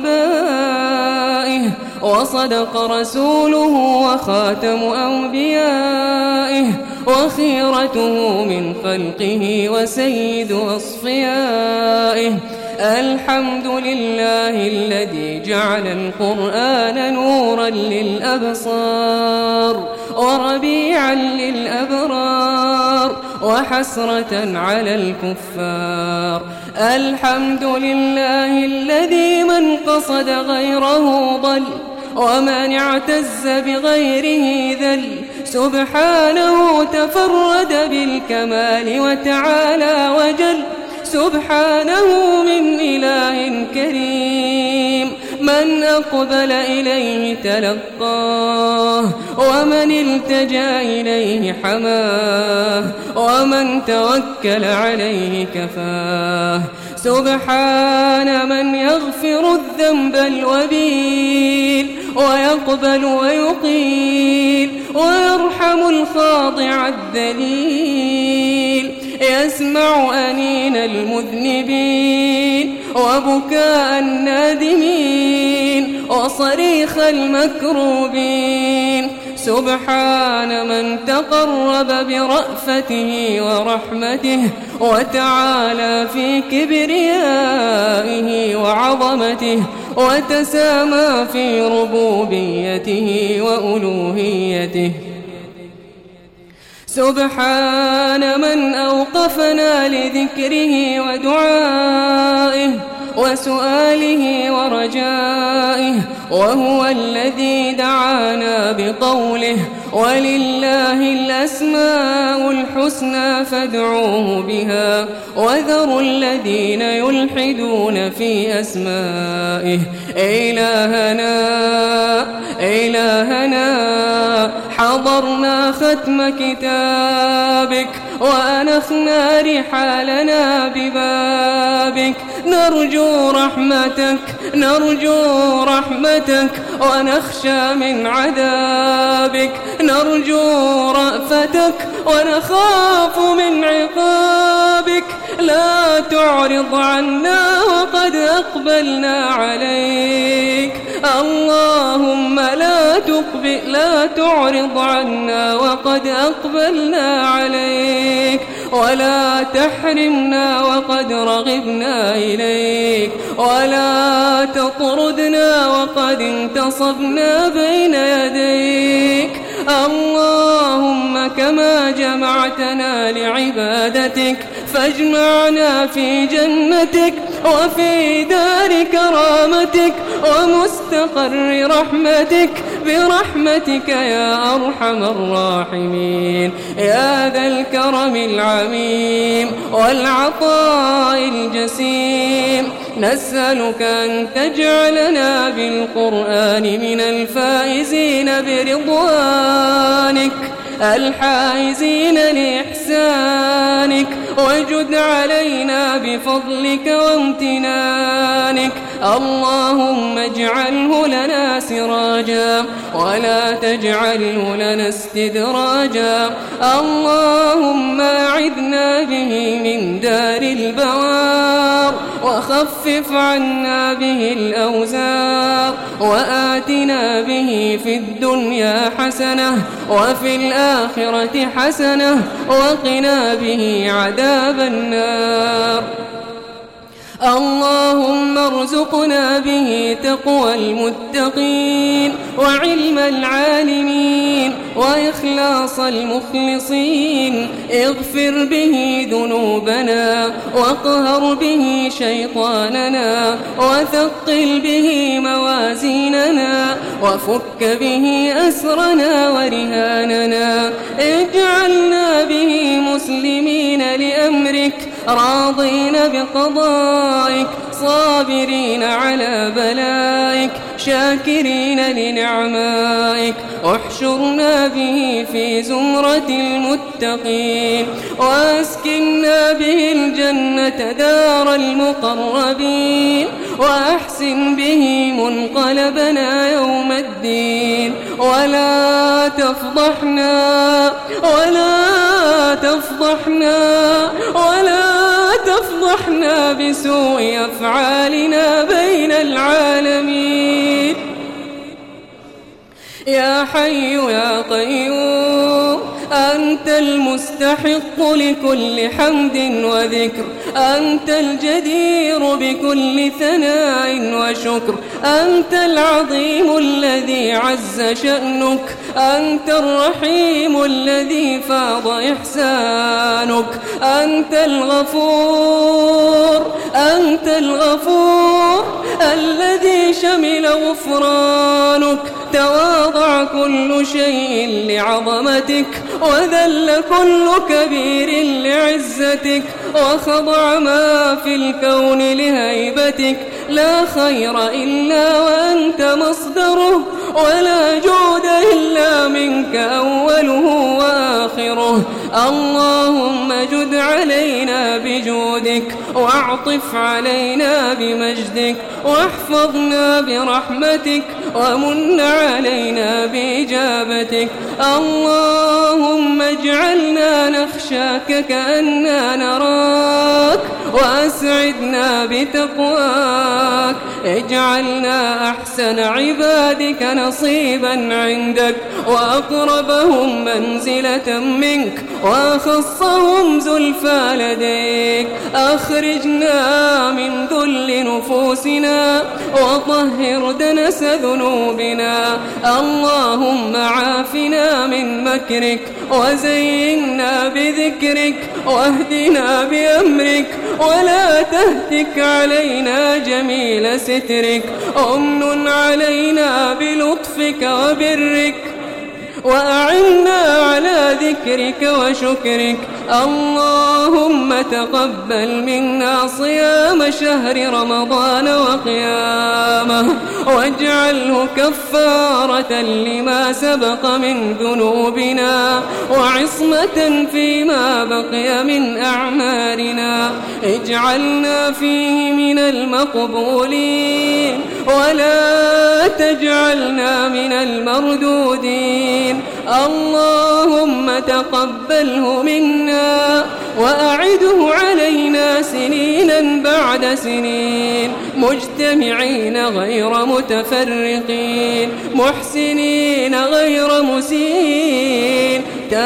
وأنبائه. وصدق رسوله وخاتم أنبيائه وخيرته من خلقه وسيد أصفيائه. الحمد لله الذي جعل القرآن نورا للأبصار وربيعا للأبرار وحسرة على الكفار. الحمد لله الذي من قصد غيره ضل ومن اعتز بغيره ذل. سبحانه تفرد بالكمال وتعالى وجل. سبحانه من إله كريم من أقبل إليه تلقاه ومن التجأ إليه حماه ومن توكل عليه كفاه. سبحان من يغفر الذنب الوبيل ويقبل ويقيل ويرحم الخاضع الذليل. يسمع أنين المذنبين وبكاء النادمين وصريخ المكروبين. سبحان من تقرب برأفته ورحمته وتعالى في كبريائه وعظمته وتسامى في ربوبيته وألوهيته. سبحان من أوقفنا لذكره ودعائه وسؤاله ورجائه وهو الذي دعانا بقوله ولله الأسماء الحسنى فادعوه بها وذروا الذين يلحدون في أسمائه. إلهنا حضرنا ختم كتابك وأنخنا رحالنا ببابك نرجو رحمتك ونخشى من عذابك. نرجو رأفتك ونخاف من عقابك. لا تعرض عنا وقد أقبلنا عليك. اللهم لا تعرض عنا وقد أقبلنا عليك ولا تحرمنا وقد رغبنا إليك ولا تطردنا وقد انتصبنا بين يديك. اللهم كما جمعتنا لعبادتك فاجمعنا في جنتك وفي دار كرامتك ومستقر رحمتك برحمتك يا أرحم الراحمين يا ذا الكرم العميم والعطاء الجسيم. نسألك أن تجعلنا بالقرآن من الفائزين برضوانك الحائزين لإحسانك، وجد علينا بفضلك وامتنانك. اللهم اجعله لنا سراجا ولا تجعله لنا استدراجا. اللهم أعذنا به من دار البوار وخفف عنا به الأوزار، وآتنا به في الدنيا حسنة وفي الآخرة حسنة وقنا به عذاب النار. اللهم ارزقنا به تقوى المتقين وعلم العالمين وإخلاص المخلصين. اغفر به ذنوبنا واقهر به شيطاننا وثقل به موازيننا وفك به أسرنا ورهاننا. اجعلنا به مسلمين لأمرك راضين بقضائك صابرين على بلائك شاكرين لنعمائك. احشرنا به في زمرة المتقين واسكننا به الجنة دار المقربين، وأحسن به منقلبنا يوم الدين. ولا تفضحنا بسوء أفعالنا بين العالمين. يا حي يا قيوم أنت المستحق لكل حمد وذكر، أنت الجدير بكل ثناء وشكر، أنت العظيم الذي عز شأنك، أنت الرحيم الذي فاض إحسانك، أنت الغفور الذي شمل غفرانك. تواضع كل شيء لعظمتك وذل كل كبير لعزتك، وخضع ما في الكون لهيبتك. لا خير إلا وأنت مصدره، ولا جود إلا منك أوله وآخره. اللهم جد علينا بجودك واعطف علينا بمجدك، واحفظنا برحمتك ومن علينا بإجابتك. اللهم اجعلنا نخشاك كأننا نراك، وأسعدنا بتقواك. اجعلنا أحسن عبادك نصيبا عندك، وأقربهم منزلة منك، وأخصهم زلفى لديك. أخرجنا من ذل نفوسنا وطهر دنس ذنوبنا. اللهم عافنا من مكرك وزينا بذكرك، واهدنا بأمرك ولا تهتك علينا جميل سترك. أمن علينا بلطفك وبرك، وأعنا على ذكرك وشكرك. اللهم تقبل منا صيام شهر رمضان وقيامه، واجعله كفارة لما سبق من ذنوبنا، وعصمة فيما بقي من أعمالنا. اجعلنا فيه من المقبولين، ولا تجعلنا من المردودين. اللهم تقبله منا وأعده علينا سنينا بعد سنين، مجتمعين غير متفرقين، محسنين غير مسيئين،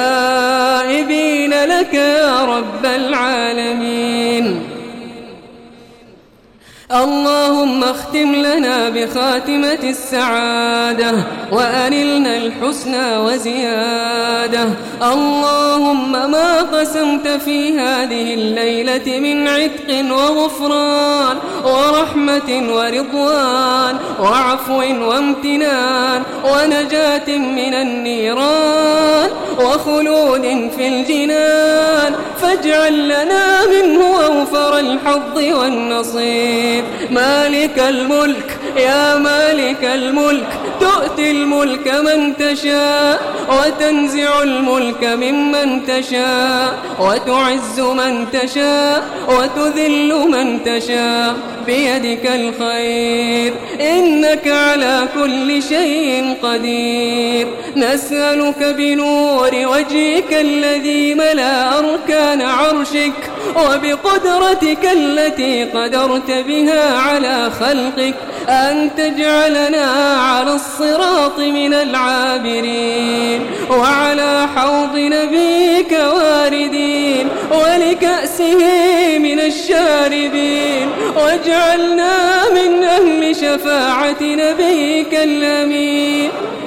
تائبين لك يا رب العالمين. اللهم اختم لنا بخاتمة السعادة وأنلنا الحسنى وزيادة. اللهم ما قسمت في هذه الليلة من عتق وغفران ورحمة ورضوان وعفو وامتنان ونجاة من النيران وخلود في الجنان فاجعل لنا منه أوفر الحظ والنصيب. مالك الملك يا مالك الملك تؤتي الملك من تشاء وتنزع الملك ممن تشاء وتعز من تشاء وتذل من تشاء بيدك الخير إنك على كل شيء قدير. نسألك بنور وجهك الذي ملأ أركان عرشك وبقدرتك التي قدرت بها على خلقك أن تجعلنا على الصراط من العابرين وعلى حوض نبيك واردين ولكأسه من الشاربين واجعلنا من أهل شفاعة نبيك الأمين.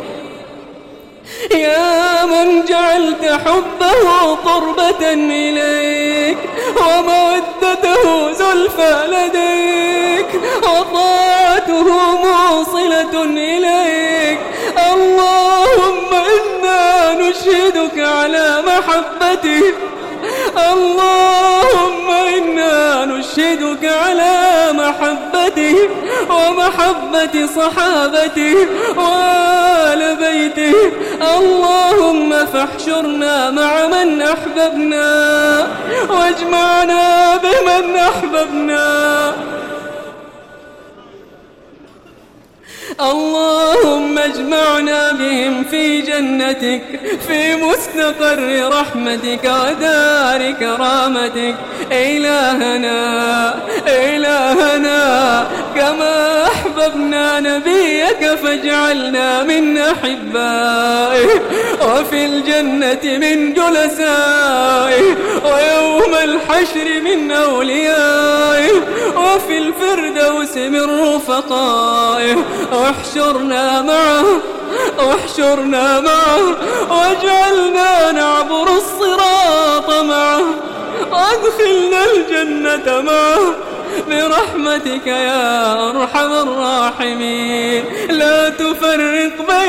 يا من جعلت حبه قربة إليك ومودته زلفى لديك وطاعته موصلة إليك. اللهم إنا نشهدك على محبته. اللهم إنا نشهدك على محبته ومحبة صحابته وآل بيته. اللهم فاحشرنا مع من أحببنا واجمعنا بمن أحببنا. اللهم اجمعنا بهم في جنتك في مستقر رحمتك ودار كرامتك. إلهنا كما أحببنا نبيك فاجعلنا من أحبائه وفي الجنة من جلسائه ويوم الحشر من أوليائه وفي الفردوس من رفقائه. واحشرنا معه واجعلنا نعبر الصراط معه وادخلنا الجنة معه برحمتك يا أرحم الراحمين. لا تفرق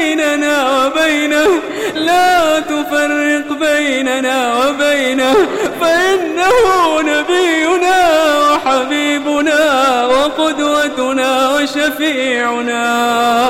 بيننا وبينه فإنه نبينا وحبيبنا وقدوتنا وشفيعنا.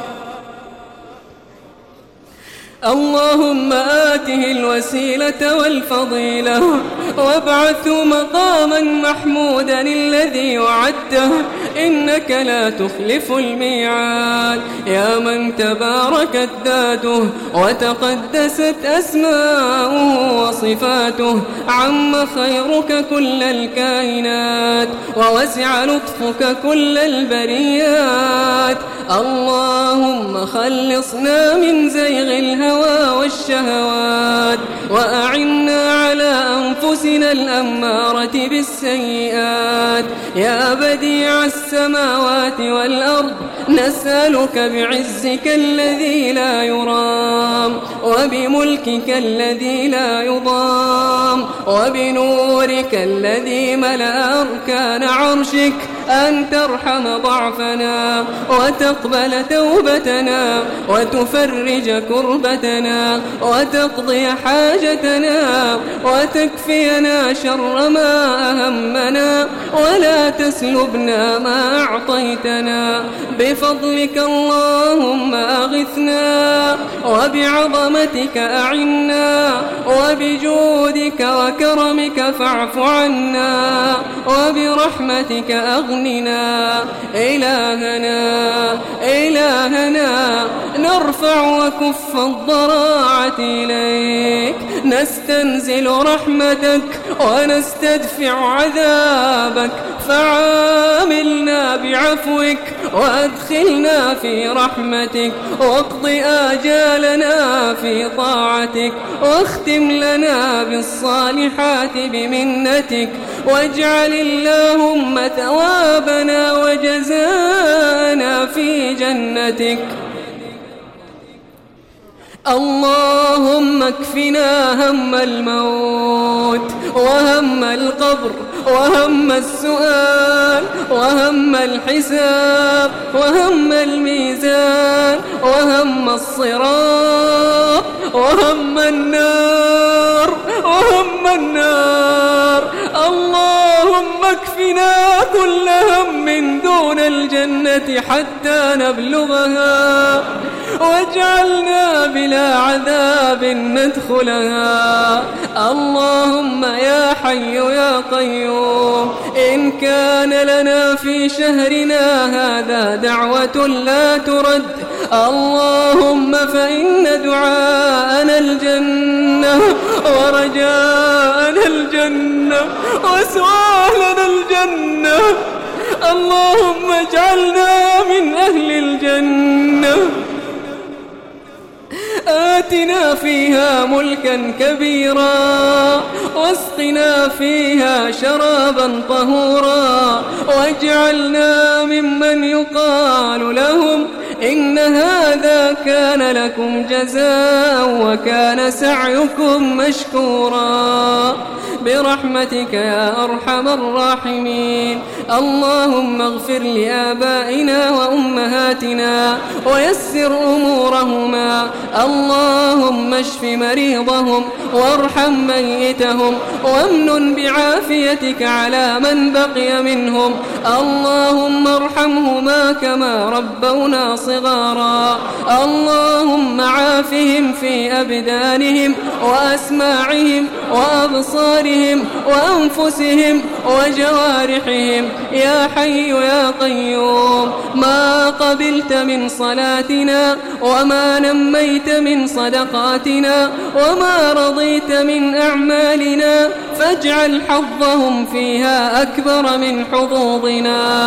اللهم آته الوسيلة والفضيلة وابعثه مقاما محمودا الذي وعدته إنك لا تخلف الميعاد. يا من تباركت ذاته وتقدست أسماؤه وصفاته عم خيرك كل الكائنات ووسع لطفك كل البريات. اللهم خلصنا من زيغ الهوى والشهوات وأعنا على أنفسنا الأمارة بالسيئات. يا بديع السماوات والأرض نسألك بعزك الذي لا يرام وبملكك الذي لا يضام وبنورك الذي ملأ أركان عرشك أن ترحم ضعفنا وتقبل توبتنا وتفرج كربتنا وتقضي حاجتنا وتكفينا شر ما أهمنا ولا تسلبنا ما أعطيتنا. بفضلك اللهم أغثنا وبعظمتك أعنا وبجودك وكرمك فاعف عنا وبرحمتك أغننا. إلهنا نرفع وكف الضراعة إليك نستنزل رحمتك ونستدفع عذابك، فعاملنا بعفوك وأدخلنا في رحمتك، واقض آجالنا في طاعتك، واختم لنا بالصالحات بمنتك، واجعل اللهم ثوابنا وجزانا في جنتك. اللهم اكفنا هم الموت وهم القبر وهم السؤال وهم الحساب وهم الميزان وهم الصراط وهم النار اللهم اكفنا كل هم دون الجنة حتى نبلغها، واجعلنا بلا عذاب ندخلها. اللهم يا حي يا قيوم، إن كان لنا في شهرنا هذا دعوة لا ترد، اللهم فإن دعاءنا الجنة ورجاءنا الجنة وسؤالنا الجنة. اللهم اجعلنا من أهل الجنة. آتنا فيها ملكا كبيرا، واسقنا فيها شرابا طهورا، واجعلنا ممن يقال لهم إن هذا كان لكم جزاء وكان سعيكم مشكورا، برحمتك يا أرحم الراحمين. اللهم اغفر لآبائنا وأمهاتنا ويسر أمورهما، اللهم اشف مريضهم وارحم ميتهم، وامنن بعافيتك على من بقي منهم. اللهم ارحمهما كما ربونا صغارا. اللهم عافهم في أبدانهم وأسماعهم وأبصارهم وأنفسهم وجوارحهم يا حي يا قيوم. ما قبلت من صلاتنا وما نميت من صدقاتنا وما رضيت من أعمالنا، فاجعل حظهم فيها أكبر من حظوظنا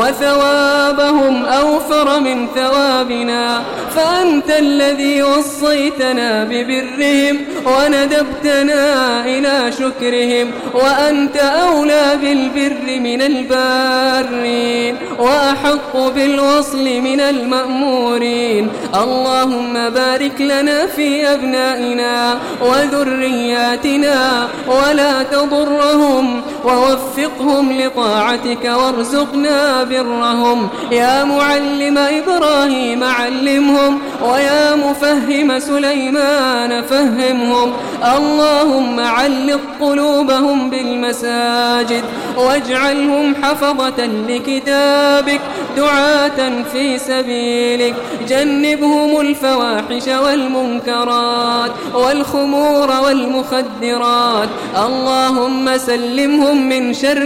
وثوابهم أوفر من ثوابنا، فأنت الذي وصيتنا ببرهم وندبتنا إلى شكرهم، وأنت أولى بالبر من البارين وأحق بالوصل من المأمورين. اللهم بارك لنا في أبنائنا وذرياتنا ولا تضرهم، ووفقهم لطاعتك وارزقنا برهم. يا معلم إبراهيم علمهم، ويا مفهم سليمان فهمهم. اللهم علق قلوبهم بالمساجد، واجعلهم حفظة لكتابك دعاة في سبيلك. جنبهم الفواحش والمنكرات والخمور والمخدرات. اللهم سلمهم من شر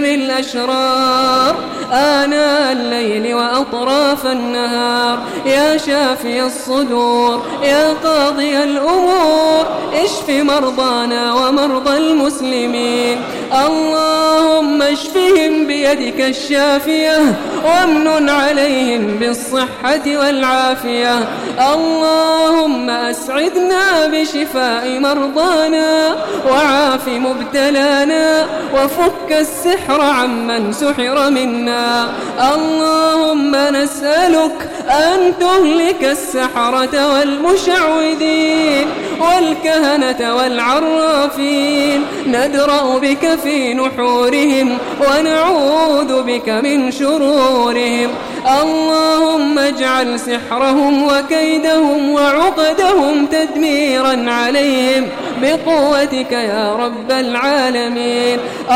الأشرار آناء الليل وأطراف النهار. يا شافي الصدور، يا قاضي الأمور، اشف مرضانا ومرضى المسلمين. اللهم اشفهم بيدك الشافية، وامنن عليهم بالصحة والعافية. اللهم أسعدنا بشفاء مرضانا، وعاف مبتلانا، وفك السحر عمن سحر منا. اللهم نسألك أن تهلك السحرة والمشعوذين والكهنة والعرافين. ندرأ بك في نحورهم ونعوذ بك من شرورهم. اللهم اجعل سحرهم وكيدهم وعقدهم تدميرا عليهم بقوتك يا رب العالمين.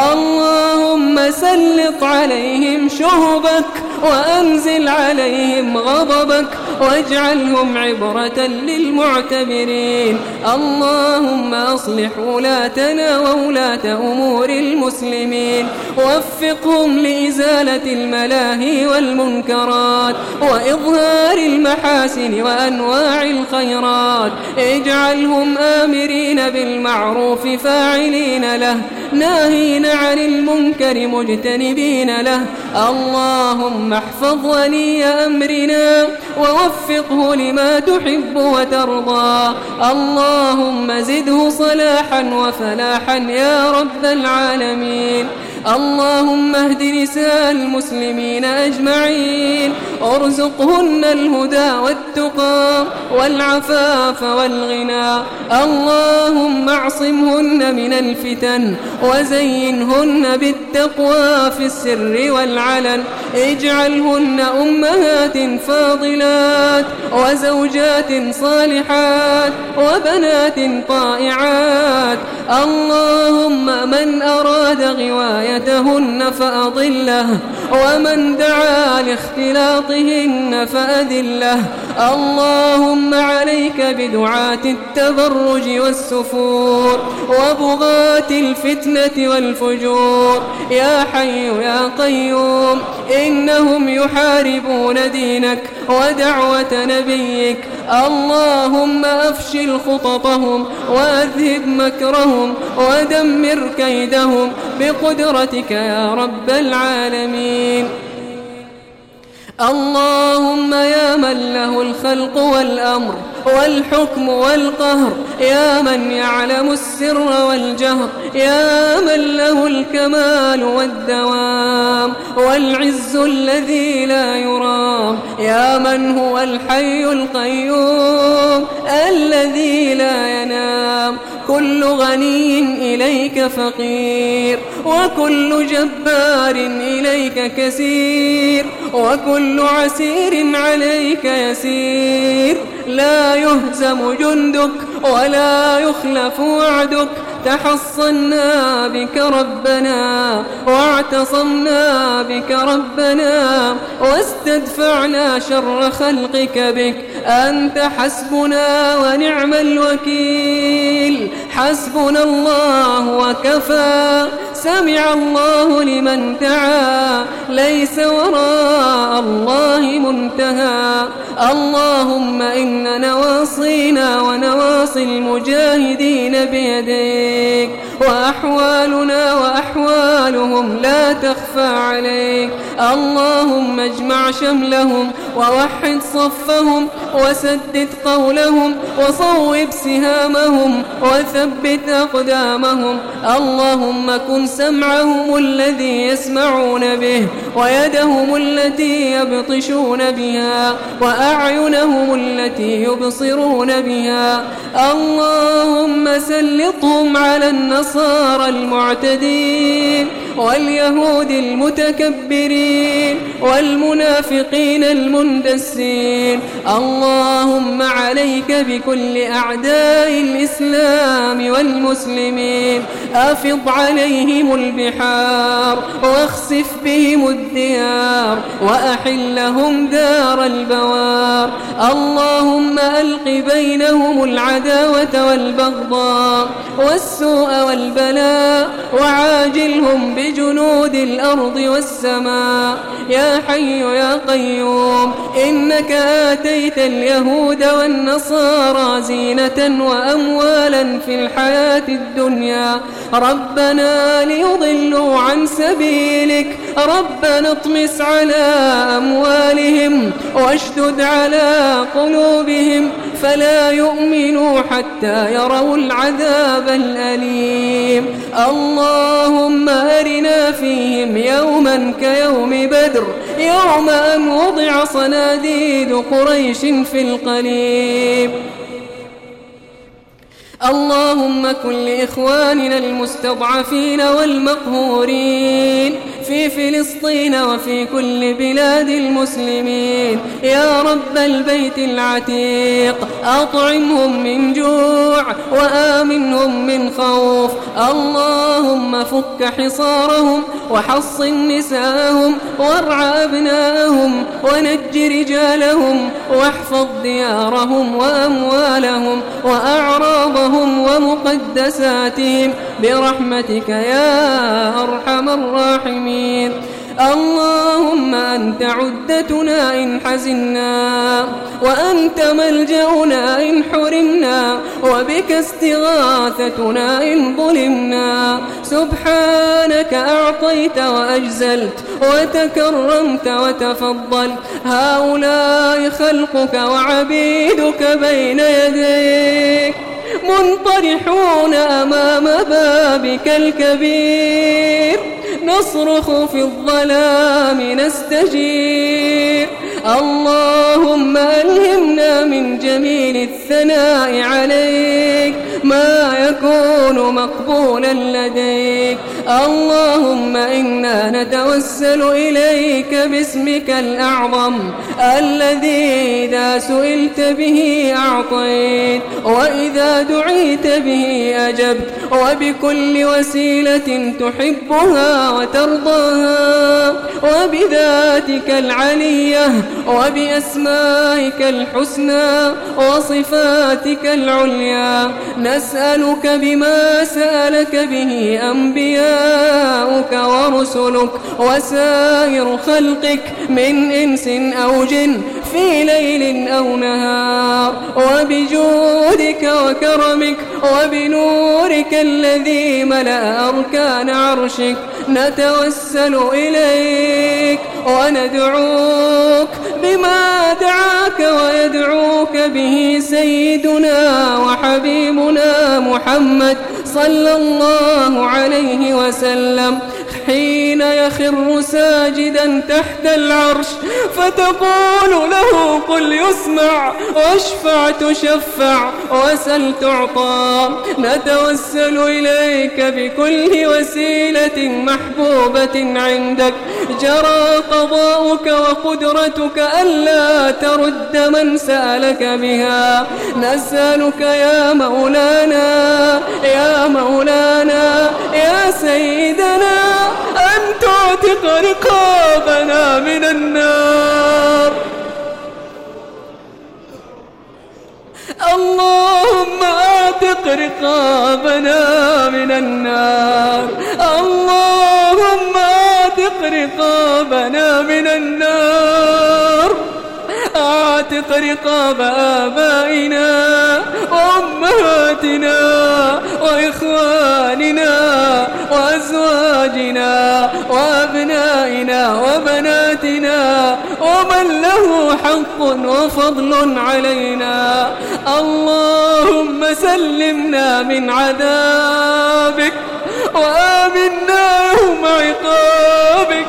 اللهم سلط عليهم شهبك، وأنزل عليهم غضبك، واجعلهم عبرة للمعتبرين. اللهم أصلح ولاتنا وولاة أمور المسلمين، ووفقهم لإزالة الملاهي والمنكرات وإظهار المحاسن وأنواع الخيرات. اجعلهم آمرين بالمعروف فاعلين له، ناهين عن المنكر مجتنبين له. اللهم احفظ ولي أمرنا ووفقه لما تحب وترضى. اللهم زده صلاحا وفلاحا يا رب العالمين. اللهم اهد نساء المسلمين أجمعين، ارزقهن الهدى والتقى والعفاف والغنى. اللهم اعصمهن من الفتن وزينهن بالتقوى في السر والعلن. اجعلهن أمهات فاضلات وزوجات صالحات وبنات طائعات. اللهم من أراد غوايتهن فأضله، ومن دعا لاختلاطهن فأذله. اللهم عليك بدعاة التبرج والسفور وبغاة الفتنة والفجور يا حي يا قيوم. إنهم يحاربون دينك ودعوة نبيك. اللهم أفشل خططهم وأذهب مكرهم ودمر كيدهم بقدرتك يا رب العالمين. اللهم يا من له الخلق والأمر والحكم والقهر، يا من يعلم السر والجهر، يا من له الكمال والدوام والعز الذي لا يرام، يا من هو الحي القيوم الذي لا ينام. كل غني إليك فقير، وكل جبار إليك كثير، وكل عسير عليك يسير. لا يهزم جندك ولا يخلف وعدك. تحصنا بك ربنا واعتصمنا بك ربنا واستدفعنا شر خلقك بك. أنت حسبنا ونعم الوكيل. حسبنا الله وكفى. سمع الله لمن دعا. ليس وراء الله منتهى. اللهم إن نواصينا ونواصي المجاهدين بيديك، وأحوالنا وأحوالهم لا تخفى عليك. اللهم اجمع شملهم ووحد صفهم وسدد قولهم وصوب سهامهم وثبت أقدامهم. اللهم كن سمعهم الذي يسمعون به، ويدهم التي يبطشون بها، وأعينهم التي يبصرون بها. اللهم سلطهم على النصارى المعتدين واليهود المتكبرين والمنافقين المندسين. اللهم عليك بكل أعداء الإسلام والمسلمين. أفض عليهم البحار واخسف بهم الديار وأحلهم دار البوار. اللهم ألق بينهم العداوة والبغضاء والسوء والبلاء، وعاجلهم بجنود الأرض والسماء يا حي يا قيوم. إنك آتيت اليهود والنصارى زينة وأموالا في الحياة الدنيا ربنا ليضلوا عن سبيلك. ربنا اطمس على أموالهم واشدد على قلوبهم فلا يؤمنوا حتى يروا العذاب الأليم. اللهم أرنا فيهم يوما كيوم بدر، يوم أن وضع صناديد قريش في القليب. اللهم كن لإخواننا المستضعفين والمقهورين في فلسطين وفي كل بلاد المسلمين يا رب البيت العتيق. أطعمهم من جوع وآمنهم من خوف. اللهم فك حصارهم وحصن نساءهم وارع أبناءهم ونج رجالهم واحفظ ديارهم وأموالهم وأعراضهم ومقدساتهم برحمتك يا أرحم الراحمين. اللهم أنت عدتنا إن حزنا، وأنت ملجأنا إن حرمنا، وبك استغاثتنا إن ظلمنا. سبحانك أعطيت وأجزلت وتكرمت وتفضلت، هؤلاء خلقك وعبيدك بين يديك منطرحون أمام بابك الكبير، نصرخ في الظلام نستجير. اللهم ألهمنا من جميل الثناء عليك ما يكون مقبولا لديك. اللهم إنا نتوسل إليك باسمك الأعظم الذي إذا سئلت به أعطيت، وإذا دعيت به أجبت، وبكل وسيلة تحبها وترضاها، وبذاتك العلية وبأسمائك الحسنى وصفاتك العليا نسألك بما سألك به أنبياؤك ورسلك وسائر خلقك من إنس أو جن في ليل أو نهار، وبجودك وكرمك وبنورك الذي ملأ أركان عرشك نتوسل إليك وندعوك بما دعاك ويدعوك به سيدنا وحبيبنا محمد صلى الله عليه وسلم حين يخر ساجدا تحت العرش، فتقول له قل يسمع، واشفع تشفع، وسل تعطى. نتوسل إليك بكل وسيلة محبوبة عندك جرى قضاؤك وقدرتك ألا ترد من سألك بها. نسألك يا مولانا يا مولانا يا سيدنا أن تعتق رقابنا من النار. اللهم اعتق رقابنا من النار، اللهم اعتق رقابنا من النار. اعتق رقاب آبائنا وأمهاتنا وإخواننا وأزواجنا وأبنائنا وبناتنا ومن له حق وفضل علينا. اللهم سلمنا من عذابك وآمنا يوم عقابك،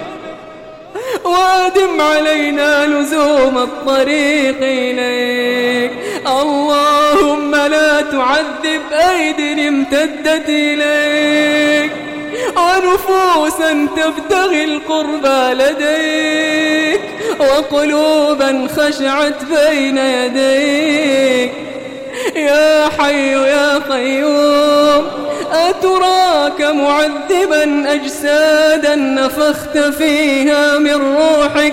وادم علينا لزوم الطريق إليك. اللهم لا تعذب أيدي امتدت إليك ونفوسا تبتغي القربى لديك وقلوبا خشعت بين يديك. يا حي يا قيوم، أتراك معذبا أجسادا نفخت فيها من روحك،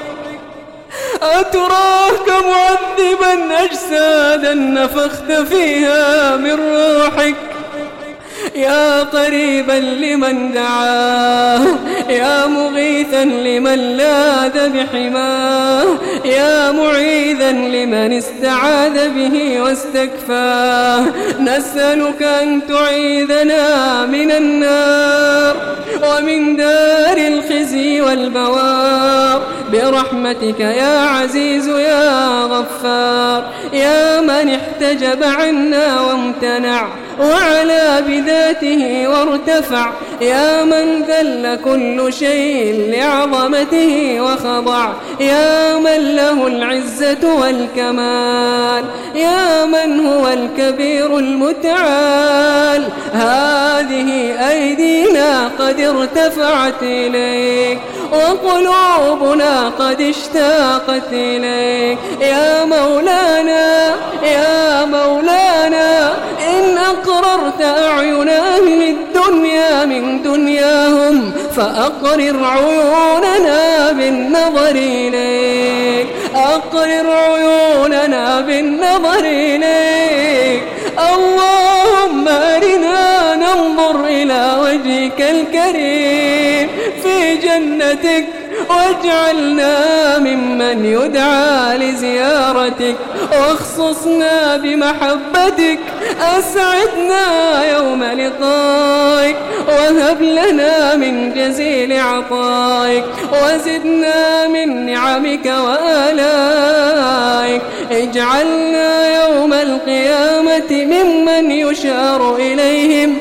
أتراك معذبا أجسادا نفخت فيها من روحك. يا قريبا لمن دعاه، يا مغيثا لمن لاذ بحماه، يا معيذا لمن استعاذ به واستكفاه. نسألك أن تعيذنا من النار ومن دار الخزي والبوار برحمتك يا عزيز يا غفار، يا من احتجب عنا وامتنع وعلى بذاته وارتفع، يا من ذل كل شيء لعظمته وخضع، يا من له العزة والكمال، يا من هو الكبير المتعال. هذه أيدينا قد ارتفعت إليك وقلوبنا قد اشتاقت إليك. يا مولانا يا مولانا، إن أقررت أعين أهل الدنيا من دنياهم فأقرر عيوننا بالنظر إليك، أقرر عيوننا بالنظر إليك. اللهم أرنا ننظر إلى وجهك الكريم في بجنتك، واجعلنا ممن يدعى لزيارتك، واخصصنا بمحبتك، أسعدنا يوم لقائك، وهب لنا من جزيل عطائك، وزدنا من نعمك وآلائك. اجعلنا يوم القيامة ممن يشار إليهم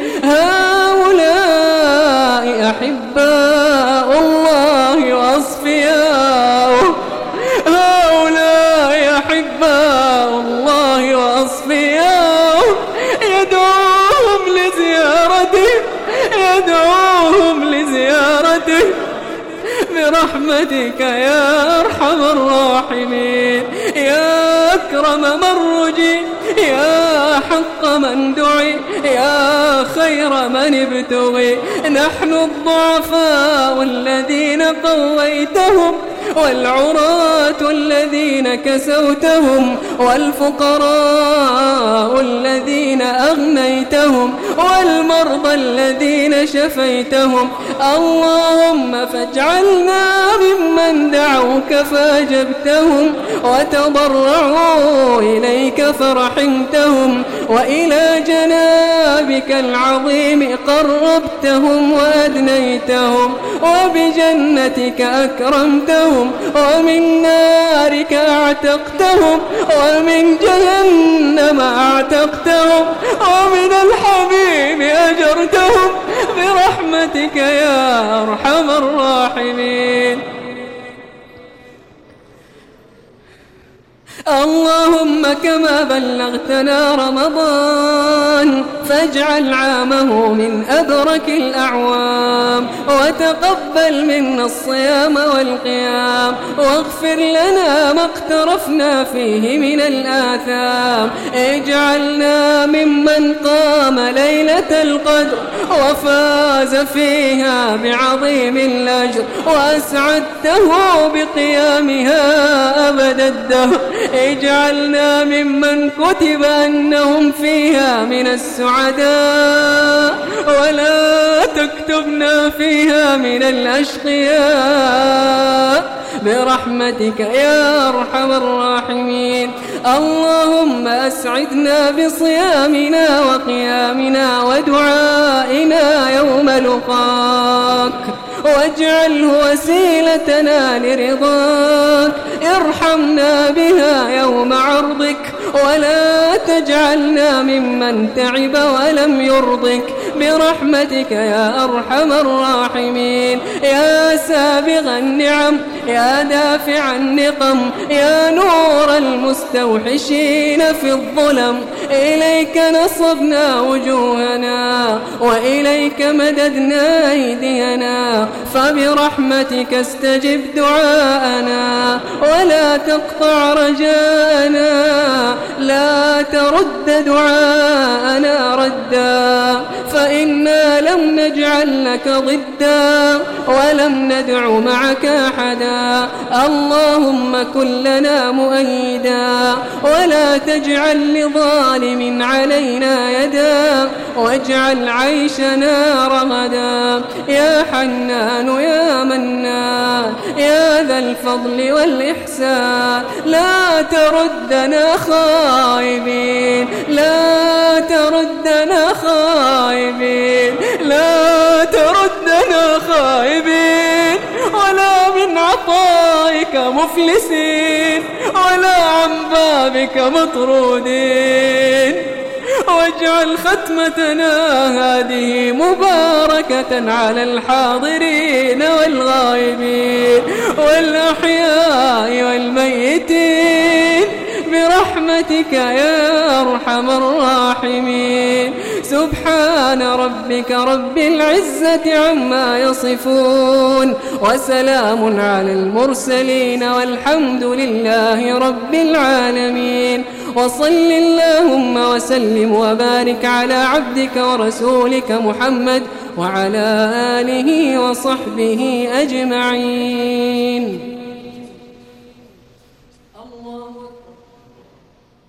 هؤلاء أحباء الله وأصفياؤه، هؤلاء أحباء الله وأصفياؤه، يدعوهم لزيارته، يدعوهم لزيارته برحمتك يا أرحم الراحمين، يا أكرم من رجي، يا حق من دعي، يا خير من ابتغي. نحن الضعفاء الذين قويتهم، والعراة الذين كسوتهم، والفقراء الذين أغنيتهم، والمرضى الذين شفيتهم. اللهم فاجعلنا ممن دعوك فأجبتهم، وتضرعوا إليك فرحمتهم، وإلى جنابك العظيم قربتهم وأدنيتهم، وبجنتك أكرمتهم، ومن نارك أعتقتهم، ومن جهنم أعتقتهم، ومن الحميم أجرتهم برحمتك يا أرحم الراحمين. اللهم كما بلغتنا رمضان فاجعل عامه من أبرك الأعوام، وتقبل منا الصيام والقيام، واغفر لنا ما اقترفنا فيه من الآثام. اجعلنا ممن قام ليلة القدر وفاز فيها بعظيم الأجر، وأسعدته بقيامها أبد الدهر. اجعلنا ممن كتب أنهم فيها من السعداء، ولا تكتبنا فيها من الأشقياء برحمتك يا أرحم الراحمين. اللهم أسعدنا بصيامنا وقيامنا ودعائنا يوم لقاك، واجعله وسيلتنا لرضاك. ارحمنا بها يوم عرضك، ولا تجعلنا ممن تعب ولم يرضك برحمتك يا أرحم الراحمين. يا سابغ النعم، يا دافع النقم، يا نور المستوحشين في الظلم، إليك نصبنا وجوهنا، وإليك مددنا أيدينا، فبرحمتك استجب دعاءنا، ولا تقطع رجاءنا، لا ترد دعاءنا ردا، فإنا لم نجعل لك ضدا، ولم ندع معك أحدا. اللهم كن لنا مؤيدا، ولا تجعل لظالم علينا يدا، واجعل عيشنا رغدا. يا حنان يا منان يا ذا الفضل والإحسان، لا تردنا خائبين، لا تردنا خائبين، لا تردنا خائبين، ولا من عطائك مفلسين، ولا عن بابك مطرودين. واجعل ختمتنا هذه مباركة على الحاضرين والغائبين والأحياء والميتين برحمتك يا أرحم الراحمين. سبحان ربك رب العزة عما يصفون، وسلام على المرسلين، والحمد لله رب العالمين. وصل اللهم وسلم وبارك على عبدك ورسولك محمد وعلى آله وصحبه أجمعين.